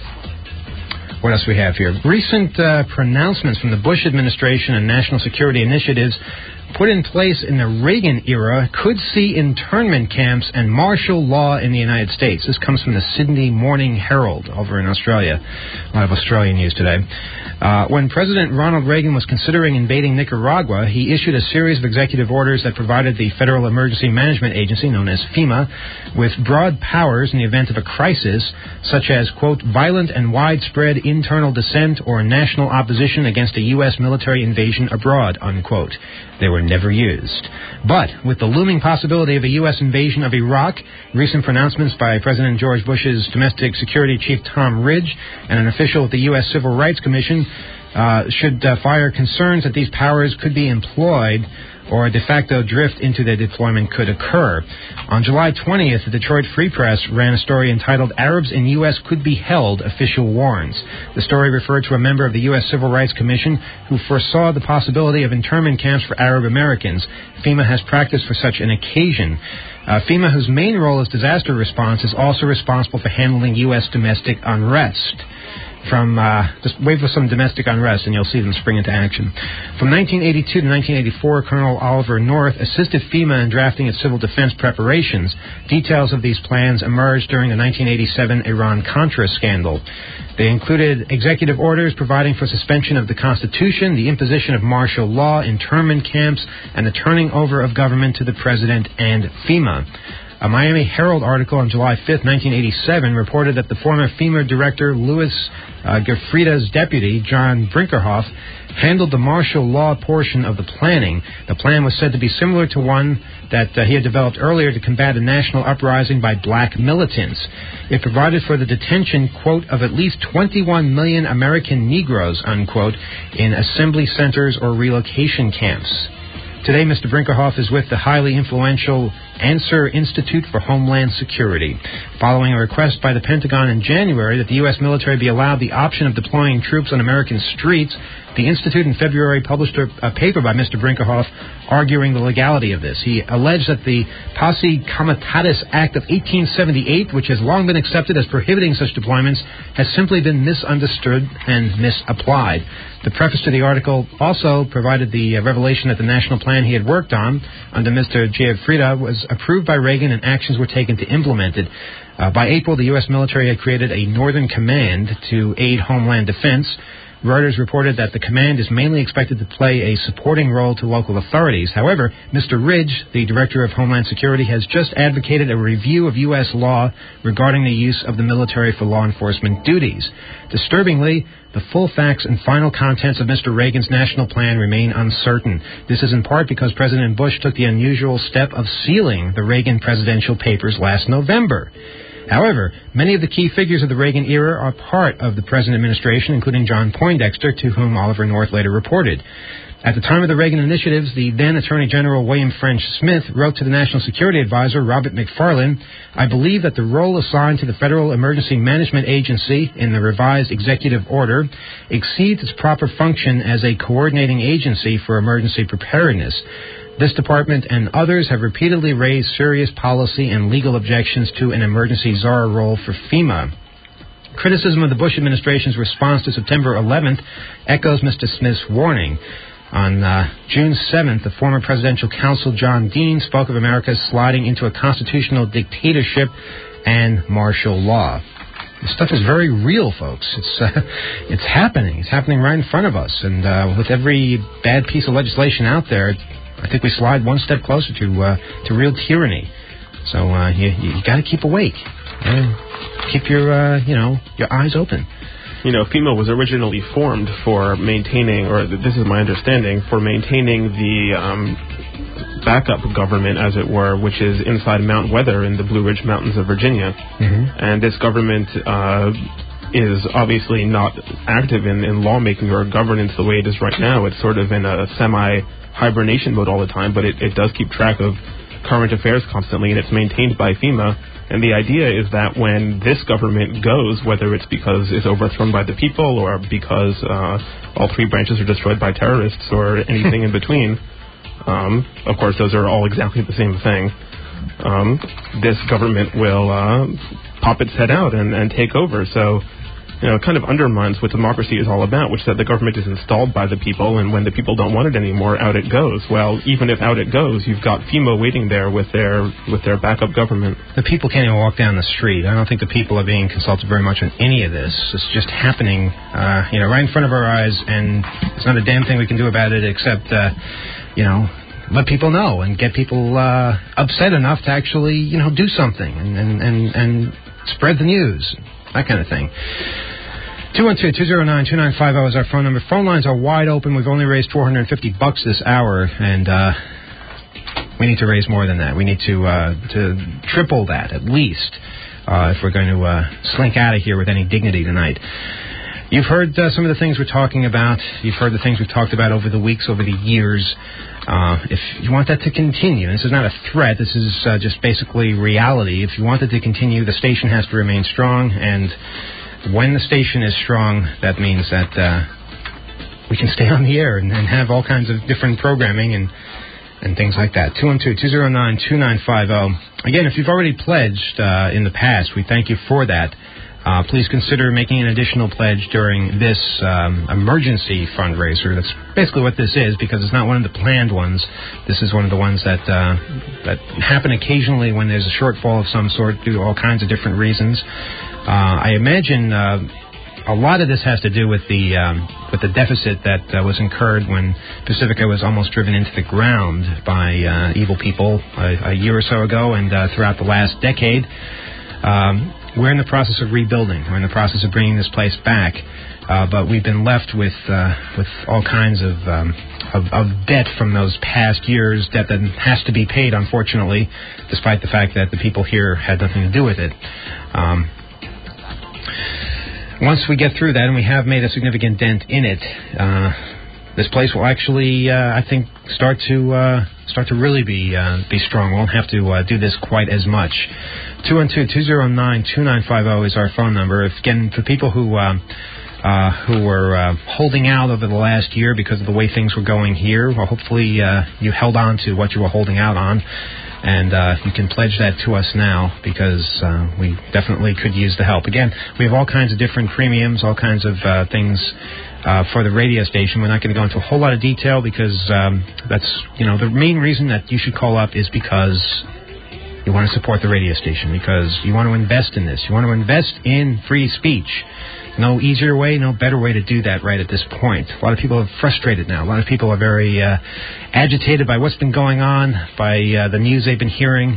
what else do we have here? Recent uh, pronouncements from the Bush administration and national security initiatives put in place in the Reagan era could see internment camps and martial law in the United States. This comes from the Sydney Morning Herald over in Australia. A lot of Australian news today. Uh, when President Ronald Reagan was considering invading Nicaragua, he issued a series of executive orders that provided the Federal Emergency Management Agency, known as FEMA, with broad powers in the event of a crisis, such as, quote, violent and widespread internal dissent or national opposition against a U S military invasion abroad, unquote. They were never used. But with the looming possibility of a U S invasion of Iraq, recent pronouncements by President George Bush's Domestic Security Chief Tom Ridge and an official at the U S Civil Rights Commission uh, should uh, fire concerns that these powers could be employed or a de facto drift into their deployment could occur. On July twentieth, the Detroit Free Press ran a story entitled Arabs in U S Could Be Held, Official Warns. The story referred to a member of the U S Civil Rights Commission who foresaw the possibility of internment camps for Arab Americans. FEMA has practiced for such an occasion. Uh, FEMA, whose main role is disaster response, is also responsible for handling U S domestic unrest. From, uh, just wait for some domestic unrest and you'll see them spring into action. From nineteen eighty-two to nineteen eighty-four, Colonel Oliver North assisted FEMA in drafting its civil defense preparations. Details of these plans emerged during the nineteen eighty-seven Iran-Contra scandal. They included executive orders providing for suspension of the Constitution, the imposition of martial law, internment camps, and the turning over of government to the President and FEMA. A Miami Herald article on July fifth, nineteen eighty-seven, reported that the former FEMA director, Louis uh, Gefrida's deputy, John Brinkerhoff, handled the martial law portion of the planning. The plan was said to be similar to one that uh, he had developed earlier to combat a national uprising by black militants. It provided for the detention, quote, of at least twenty-one million American Negroes, unquote, in assembly centers or relocation camps. Today, Mister Brinkerhoff is with the highly influential Answer Institute for Homeland Security, following a request by the Pentagon in January that the U S military be allowed the option of deploying troops on American streets. The Institute in February published a, a paper by Mister Brinkerhoff arguing the legality of this. He alleged that the Posse Comitatus Act of eighteen seventy-eight, which has long been accepted as prohibiting such deployments, has simply been misunderstood and misapplied. The preface to the article also provided the uh, revelation that the national plan he had worked on under Mister Giuffrida was approved by Reagan and actions were taken to implement it. Uh, by April, the U S military had created a Northern Command to aid Homeland Defense. Reuters reported that the command is mainly expected to play a supporting role to local authorities. However, Mister Ridge, the Director of Homeland Security, has just advocated a review of U S law regarding the use of the military for law enforcement duties. Disturbingly, the full facts and final contents of Mister Reagan's national plan remain uncertain. This is in part because President Bush took the unusual step of sealing the Reagan presidential papers last November. However, many of the key figures of the Reagan era are part of the present administration, including John Poindexter, to whom Oliver North later reported. At the time of the Reagan initiatives, the then Attorney General William French Smith wrote to the National Security Advisor Robert McFarlane, "I believe that the role assigned to the Federal Emergency Management Agency in the revised executive order exceeds its proper function as a coordinating agency for emergency preparedness. This department and others have repeatedly raised serious policy and legal objections to an emergency czar role for FEMA." Criticism of the Bush administration's response to September eleventh echoes Mister Smith's warning. On uh, June seventh, the former presidential counsel John Dean spoke of America sliding into a constitutional dictatorship and martial law. This stuff is very real, folks. It's uh, it's happening. It's happening right in front of us. And uh, with every bad piece of legislation out there, I think we slide one step closer to uh, to real tyranny. So uh, you you got to keep awake. Uh, keep your uh, you know your eyes open. You know, FEMA was originally formed for maintaining, or this is my understanding, for maintaining the um, backup government, as it were, which is inside Mount Weather in the Blue Ridge Mountains of Virginia. Mm-hmm. And this government uh, is obviously not active in, in lawmaking or governance the way it is right now. It's sort of in a semi-hibernation mode all the time, but it, it does keep track of current affairs constantly, and it's maintained by FEMA. And the idea is that when this government goes, whether it's because it's overthrown by the people or because uh, all three branches are destroyed by terrorists or anything in between, um, of course, those are all exactly the same thing, um, this government will uh, pop its head out and, and take over. So, you know, it kind of undermines what democracy is all about, which is that the government is installed by the people, and when the people don't want it anymore, out it goes. Well, even if out it goes, you've got FEMA waiting there with their with their backup government. The people can't even walk down the street. I don't think the people are being consulted very much on any of this. It's just happening, uh, you know, right in front of our eyes, and there's not a damn thing we can do about it except, uh, you know, let people know and get people uh, upset enough to actually, you know, do something and, and, and, and spread the news, that kind of thing. two one two, two zero nine, two nine five zero is our phone number. Phone lines are wide open. We've only raised four hundred fifty bucks this hour, and uh, we need to raise more than that. We need to uh, to triple that at least uh, if we're going to uh, slink out of here with any dignity tonight. You've heard uh, some of the things we're talking about. You've heard the things we've talked about over the weeks, over the years. Uh, if you want that to continue, and this is not a threat, this is uh, just basically reality. If you want it to continue, the station has to remain strong, and when the station is strong, that means that uh, we can stay on the air and, and have all kinds of different programming and and things like that. two one two, two zero nine, two nine five zero. Again, if you've already pledged uh, in the past, we thank you for that. Uh, please consider making an additional pledge during this um, emergency fundraiser. That's basically what this is, because it's not one of the planned ones. This is one of the ones that uh, that happen occasionally when there's a shortfall of some sort due to all kinds of different reasons. Uh, I imagine uh, a lot of this has to do with the um, with the deficit that uh, was incurred when Pacifica was almost driven into the ground by uh, evil people a, a year or so ago, and uh, throughout the last decade. Um, We're in the process of rebuilding. We're in the process of bringing this place back, uh, but we've been left with uh, with all kinds of, um, of of debt from those past years, debt that has to be paid, unfortunately, despite the fact that the people here had nothing to do with it. Um, once we get through that, and we have made a significant dent in it, uh, this place will actually, uh, I think, start to uh, start to really be uh, be strong. We won't have to uh, do this quite as much. two one two, two zero nine, two nine five zero is our phone number. If, again, for people who um, uh, who were uh, holding out over the last year because of the way things were going here, well, hopefully uh, you held on to what you were holding out on. And uh, you can pledge that to us now because uh, we definitely could use the help. Again, we have all kinds of different premiums, all kinds of uh, things uh, for the radio station. We're not going to go into a whole lot of detail because um, that's, you know, the main reason that you should call up is because you want to support the radio station, because you want to invest in this. You want to invest in free speech. No easier way, no better way to do that right at this point. A lot of people are frustrated now. A lot of people are very uh, agitated by what's been going on, by uh, the news they've been hearing.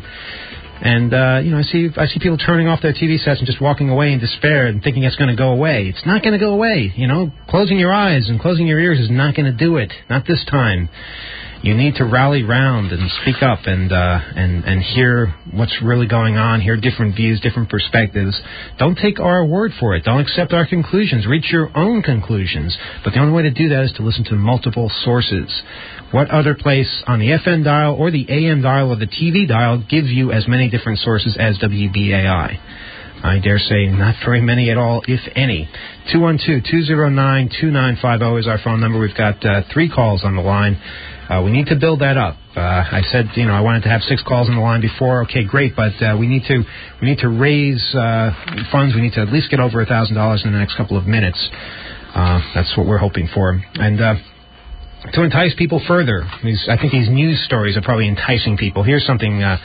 And, uh, you know, I see I see people turning off their T V sets and just walking away in despair and thinking it's going to go away. It's not going to go away. You know, closing your eyes and closing your ears is not going to do it. Not this time. You need to rally round and speak up and uh, and and hear what's really going on, hear different views, different perspectives. Don't take our word for it. Don't accept our conclusions. Reach your own conclusions. But the only way to do that is to listen to multiple sources. What other place on the F M dial or the A M dial or the T V dial gives you as many different sources as W B A I? I dare say not very many at all, if any. two one two, two zero nine, two nine five zero is our phone number. We've got uh, three calls on the line. Uh, we need to build that up. Uh, I said, you know, I wanted to have six calls on the line before. Okay, great, but uh, we need to we need to raise uh, funds. We need to at least get over a thousand dollars in the next couple of minutes. Uh, that's what we're hoping for. And uh, to entice people further, these, I think these news stories are probably enticing people. Here's something uh,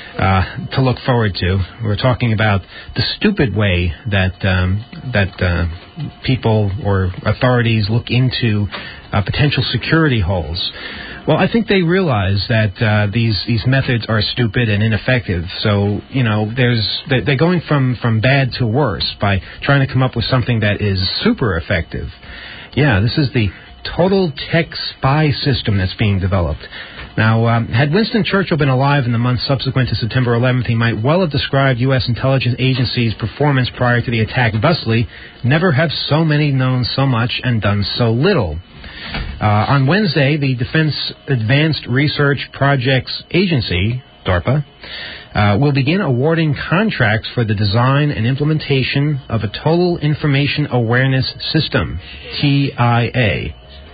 uh, to look forward to. We're talking about the stupid way that um, that uh, people or authorities look into uh, potential security holes. Well, I think they realize that uh, these these methods are stupid and ineffective. So, you know, there's they're going from, from bad to worse by trying to come up with something that is super effective. Yeah, this is the total tech spy system that's being developed. Now, um, had Winston Churchill been alive in the months subsequent to September eleventh, he might well have described U S intelligence agencies' performance prior to the attack thusly: never have so many known so much and done so little. Uh, on Wednesday, the Defense Advanced Research Projects Agency, DARPA, uh, will begin awarding contracts for the design and implementation of a Total Information Awareness System, T I A.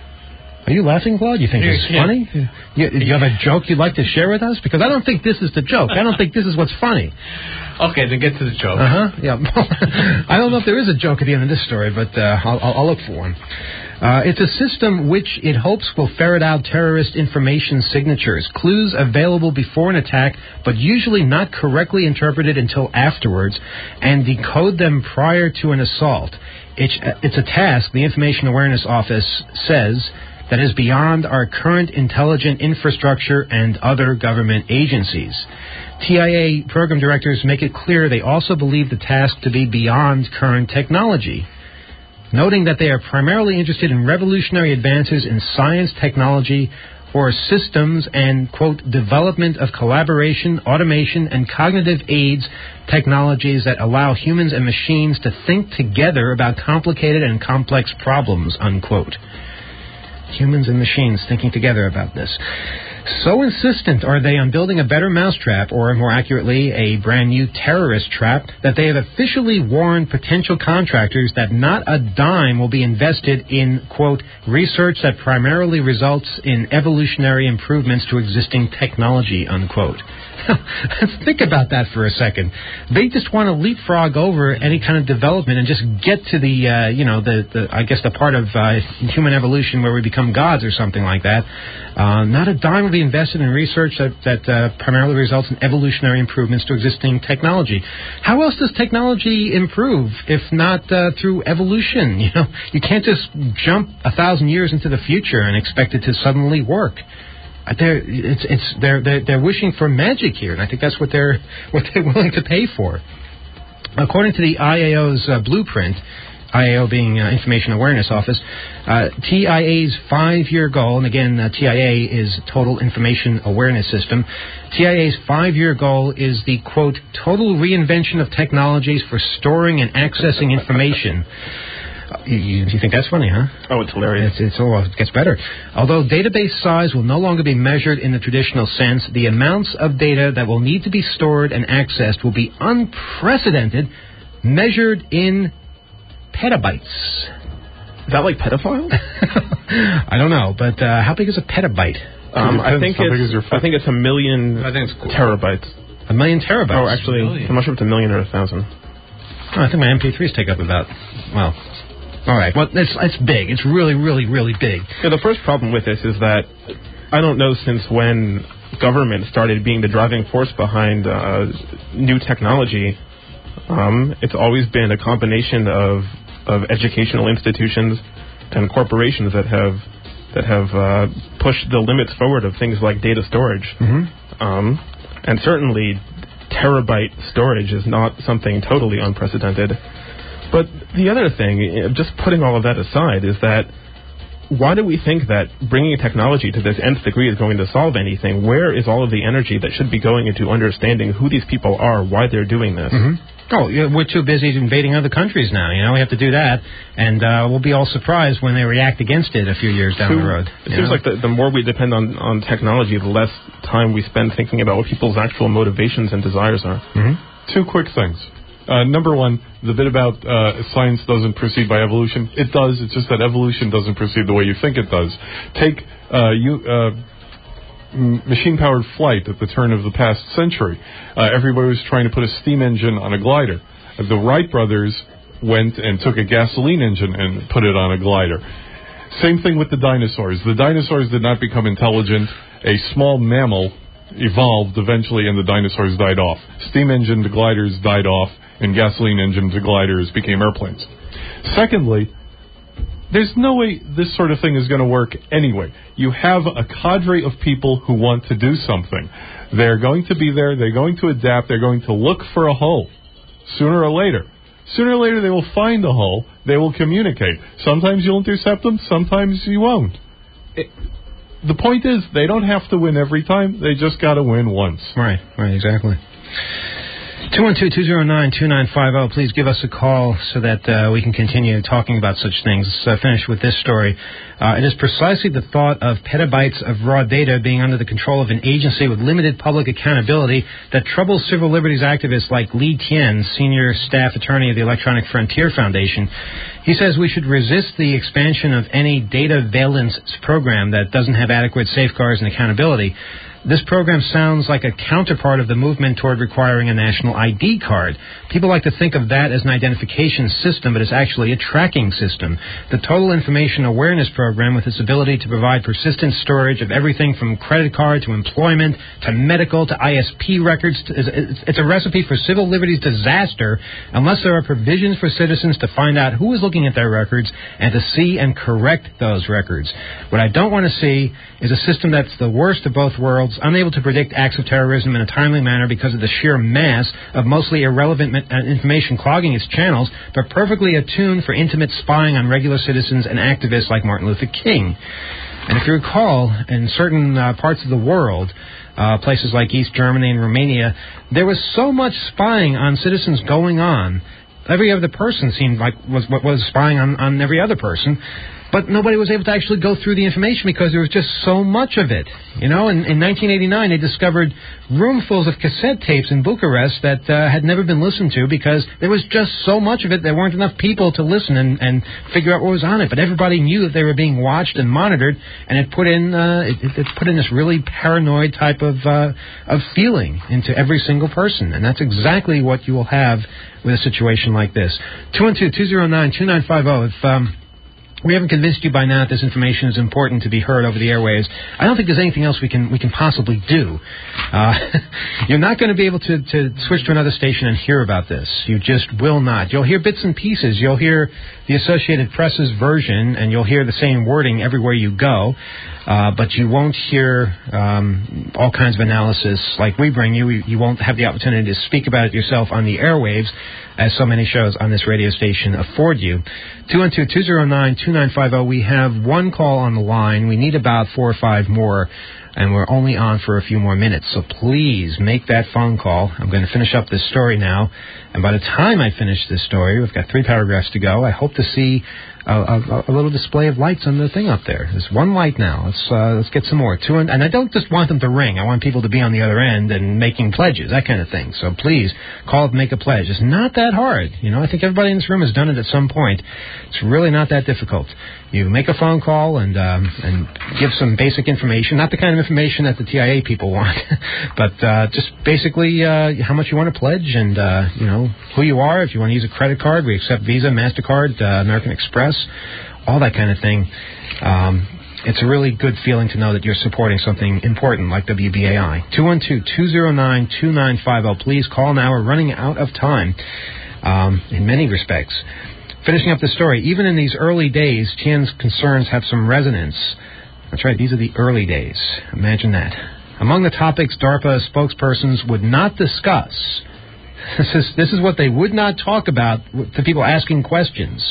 Are you laughing, Claude? You think this is funny? Yeah. You, you have a joke you'd like to share with us? Because I don't think this is the joke. I don't think this is what's funny. Okay, then get to the joke. Uh-huh, yeah. I don't know if there is a joke at the end of this story, but uh, I'll, I'll look for one. Uh, it's a system which it hopes will ferret out terrorist information signatures, clues available before an attack, but usually not correctly interpreted until afterwards, and decode them prior to an assault. It's, it's a task, the Information Awareness Office says, that is beyond our current intelligent infrastructure and other government agencies. T I A program directors make it clear they also believe the task to be beyond current technology, noting that they are primarily interested in revolutionary advances in science, technology, or systems and, quote, development of collaboration, automation, and cognitive aids technologies that allow humans and machines to think together about complicated and complex problems, unquote. Humans and machines thinking together about this. So insistent are they on building a better mousetrap, or more accurately, a brand new terrorist trap, that they have officially warned potential contractors that not a dime will be invested in, quote, research that primarily results in evolutionary improvements to existing technology, unquote. Let's think about that for a second. They just want to leapfrog over any kind of development and just get to the, uh, you know, the, the, I guess the part of uh, human evolution where we become gods or something like that. Uh, not a dime will be invested in research that, that uh, primarily results in evolutionary improvements to existing technology. How else does technology improve if not uh, through evolution? You know, you can't just jump a thousand years into the future and expect it to suddenly work. They're, it's, it's, they're, they're, they're wishing for magic here, and I think that's what they're, what they're willing to pay for. According to the I A O's uh, blueprint, I A O being uh, Information Awareness Office, uh, T I A's five-year goal, and again, uh, T I A is Total Information Awareness System, T I A's five-year goal is the, quote, total reinvention of technologies for storing and accessing information. You, you think that's funny, huh? Oh, it's hilarious. It's, it's, oh, it gets better. Although database size will no longer be measured in the traditional sense, the amounts of data that will need to be stored and accessed will be unprecedented, measured in petabytes. Is that like pedophile? I don't know, but uh, how big is a petabyte? Um, I think it's I think it's a million I think it's cool. terabytes. A million terabytes? Oh, actually, Million. I'm not sure if it's a million or a thousand. Oh, I think my M P threes take up about, well, all right. Well, it's it's big. It's really, really, really big. Yeah, the first problem with this is that I don't know since when government started being the driving force behind uh, new technology. Um, it's always been a combination of of educational institutions and corporations that have that have uh, pushed the limits forward of things like data storage. Mm-hmm. Um, and certainly, terabyte storage is not something totally unprecedented. But the other thing, just putting all of that aside, is that why do we think that bringing technology to this nth degree is going to solve anything? Where is all of the energy that should be going into understanding who these people are, why they're doing this? Mm-hmm. Oh, yeah, we're too busy invading other countries now. You know, we have to do that, and uh, we'll be all surprised when they react against it a few years down so the road. It seems know? like the, the more we depend on, on technology, the less time we spend thinking about what people's actual motivations and desires are. Mm-hmm. Two quick things. Uh, number one, the bit about uh, science doesn't proceed by evolution. It does. It's just that evolution doesn't proceed the way you think it does. Take uh, you. Uh, machine-powered flight at the turn of the past century. Uh, everybody was trying to put a steam engine on a glider. Uh, the Wright brothers went and took a gasoline engine and put it on a glider. Same thing with the dinosaurs. The dinosaurs did not become intelligent. A small mammal evolved eventually, and the dinosaurs died off. Steam engine to gliders died off, and gasoline engine to gliders became airplanes. Secondly, there's no way this sort of thing is going to work anyway. You have a cadre of people who want to do something. They're going to be there. They're going to adapt. They're going to look for a hole sooner or later. Sooner or later, they will find a hole. They will communicate. Sometimes you'll intercept them. Sometimes you won't. It, the point is, they don't have to win every time. They just got to win once. Right, right, exactly. two one two, two zero nine, two nine five zero. Please give us a call so that uh, we can continue talking about such things. Let's uh, finish with this story. Uh, it is precisely the thought of petabytes of raw data being under the control of an agency with limited public accountability that troubles civil liberties activists like Li Tian, senior staff attorney of the Electronic Frontier Foundation. He says we should resist the expansion of any data valence program that doesn't have adequate safeguards and accountability. This program sounds like a counterpart of the movement toward requiring a national I D card. People like to think of that as an identification system, but it's actually a tracking system. The Total Information Awareness Program, with its ability to provide persistent storage of everything from credit card to employment to medical to I S P records, it's a recipe for civil liberties disaster unless there are provisions for citizens to find out who is looking at their records and to see and correct those records. What I don't want to see is a system that's the worst of both worlds, unable to predict acts of terrorism in a timely manner because of the sheer mass of mostly irrelevant information clogging its channels, but perfectly attuned for intimate spying on regular citizens and activists like Martin Luther King. And if you recall, in certain uh, parts of the world, uh, places like East Germany and Romania, there was so much spying on citizens going on. Every other person seemed like was was spying on, on every other person. But nobody was able to actually go through the information because there was just so much of it. You know, in, in nineteen eighty-nine, they discovered roomfuls of cassette tapes in Bucharest that uh, had never been listened to because there was just so much of it. There weren't enough people to listen and, and figure out what was on it. But everybody knew that they were being watched and monitored, and it put in uh, it, it put in this really paranoid type of uh, of feeling into every single person. And that's exactly what you will have with a situation like this. two one two, two zero nine, two nine five zero. If um, we haven't convinced you by now that this information is important to be heard over the airwaves, I don't think there's anything else we can we can possibly do. Uh, you're not going to be able to, to switch to another station and hear about this. You just will not. You'll hear bits and pieces. You'll hear the Associated Press's version, and you'll hear the same wording everywhere you go. Uh, but you won't hear um, all kinds of analysis like we bring you. You won't have the opportunity to speak about it yourself on the airwaves, as so many shows on this radio station afford you. two one two, two zero nine, two nine five zero. We have one call on the line. We need about four or five more. and we're only on for a few more minutes. So please make that phone call. I'm going to finish up this story now, and by the time I finish this story, we've got three paragraphs to go. I hope to see a, a, a little display of lights on the thing up there. There's one light now. Let's uh, let's get some more. Two, and, and I don't just want them to ring. I want people to be on the other end and making pledges, that kind of thing. So please call up, make a pledge. It's not that hard. You know, I think everybody in this room has done it at some point. It's really not that difficult. You make a phone call and um, and give some basic information, not the kind of information that the T I A people want, but uh, just basically uh, how much you want to pledge and, uh, you know, who you are. If you want to use a credit card, we accept Visa, MasterCard, uh, American Express, all that kind of thing. Um, it's a really good feeling to know that you're supporting something important like W B A I. two one two, two zero nine, two nine five zero. Please call now. We're running out of time um, in many respects. Finishing up the story, even in these early days, Tian's concerns have some resonance. That's right, these are the early days. Imagine that. Among the topics DARPA spokespersons would not discuss, this is, this is what they would not talk about to people asking questions,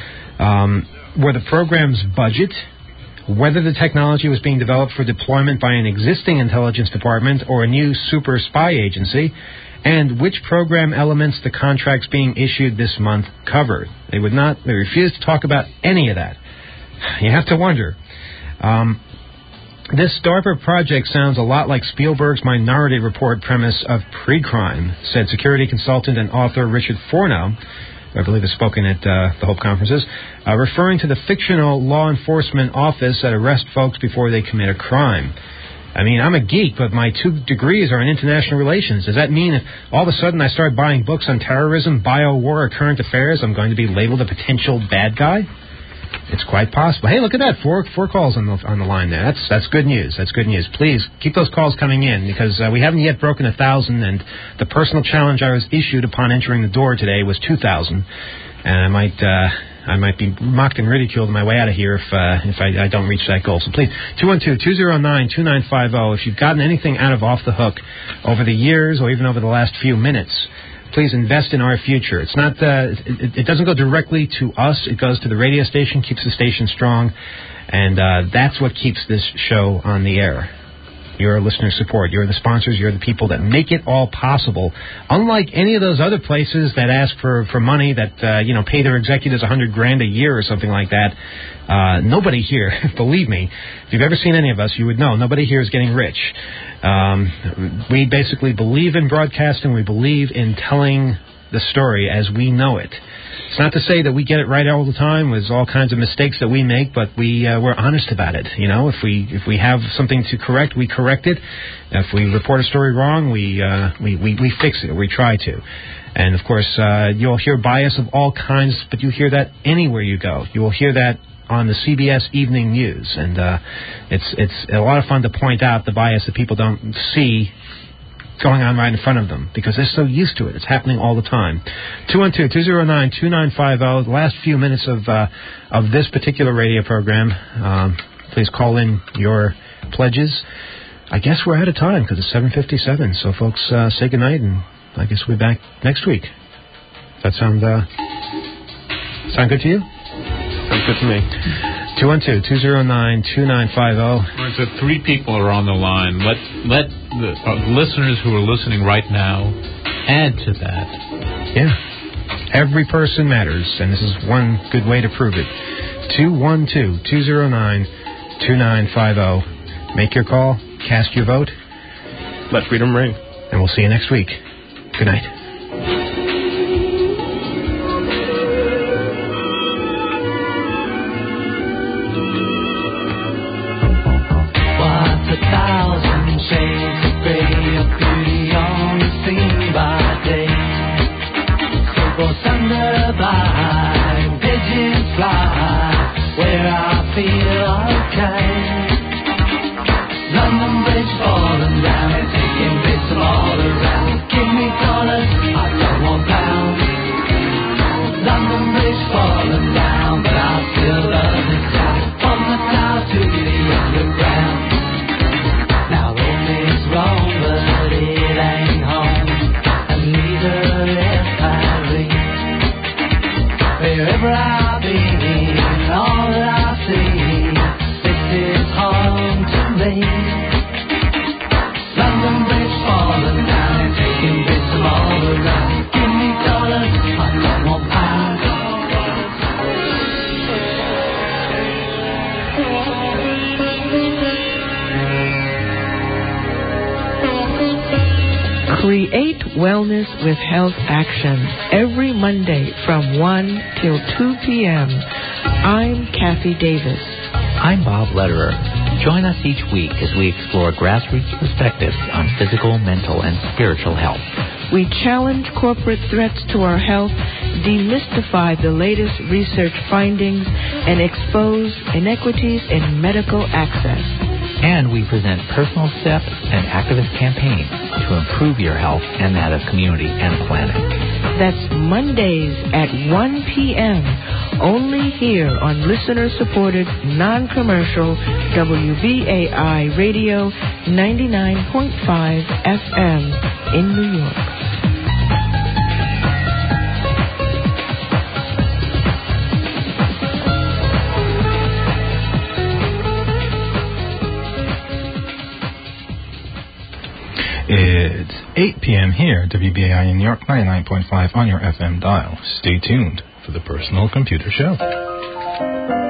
um, were the program's budget, whether the technology was being developed for deployment by an existing intelligence department or a new super spy agency, and which program elements the contracts being issued this month covered. They would not, they refused to talk about any of that. You have to wonder. Um, this DARPA project sounds a lot like Spielberg's Minority Report premise of pre-crime, said security consultant and author Richard Forno, who I believe has spoken at uh, the Hope conferences, uh, referring to the fictional law enforcement office that arrests folks before they commit a crime. I mean, I'm a geek, but my two degrees are in international relations. Does that mean if all of a sudden I start buying books on terrorism, bio-war, or current affairs, I'm going to be labeled a potential bad guy? It's quite possible. Hey, look at that. Four four calls on the on the line there. That's that's good news. That's good news. Please keep those calls coming in because uh, we haven't yet broken a thousand, and the personal challenge I was issued upon entering the door today was two thousand, and I might uh, I might be mocked and ridiculed on my way out of here if uh, if I, I don't reach that goal. So please, two one two, two zero nine, two nine five zero. If you've gotten anything out of Off the Hook over the years or even over the last few minutes, please invest in our future. It's not, uh, it, it doesn't go directly to us. It goes to the radio station, keeps the station strong, and uh, that's what keeps this show on the air. Your listener support. You're the sponsors. You're the people that make it all possible. Unlike any of those other places that ask for, for money that, uh, you know, pay their executives a hundred grand a year or something like that, uh, nobody here, believe me, if you've ever seen any of us, you would know, nobody here is getting rich. Um, we basically believe in broadcasting. We believe in telling the story as we know it. It's not to say that we get it right all the time. There's all kinds of mistakes that we make, but we uh, we're honest about it. You know, if we if we have something to correct, we correct it. If we report a story wrong, we uh, we, we we fix it. Or we try to. And of course, uh, you'll hear bias of all kinds, but you hear that anywhere you go. You will hear that on the C B S Evening News, and uh, it's it's a lot of fun to point out the bias that people don't see going on right in front of them because they're so used to it. It's happening all the time. two one two, two zero nine, two nine five zero. The last few minutes of uh, of this particular radio program. Um, please call in your pledges. I guess we're out of time because it's seven fifty-seven. So, folks, uh, say goodnight, and I guess we'll be back next week. Does that sound, uh, sound good to you? Sounds good to me. two one two, two zero nine, two nine five zero. So three people are on the line. Let let the uh, listeners who are listening right now add to that. Yeah. Every person matters, and this is one good way to prove it. two one two, two zero nine, two nine five zero. Make your call. Cast your vote. Let freedom ring. And we'll see you next week. Good night. Shades of grey, of beauty only seen by day. Sailboats under by, pigeons fly, where I feel okay. London Bridge falling down, it's taking bits from all around. Give me dollars, I don't want pounds. London Bridge falling down, but I still love this town. From the tower to the underground. Wrong, but it ain't home, and neither is Paris. Wherever I be, all that I see, this is home to me. Create wellness with health action every Monday from one till two p.m. I'm Kathy Davis. I'm Bob Lederer. Join us each week as we explore grassroots perspectives on physical, mental, and spiritual health. We challenge corporate threats to our health, demystify the latest research findings, and expose inequities in medical access. And we present personal steps and activist campaigns to improve your health and that of community and planet. That's Mondays at one p.m. only here on listener-supported, non-commercial W B A I Radio ninety-nine point five F M in New York. It's eight p.m. here, W B A I in New York, ninety-nine point five on your F M dial. Stay tuned for the Personal Computer Show.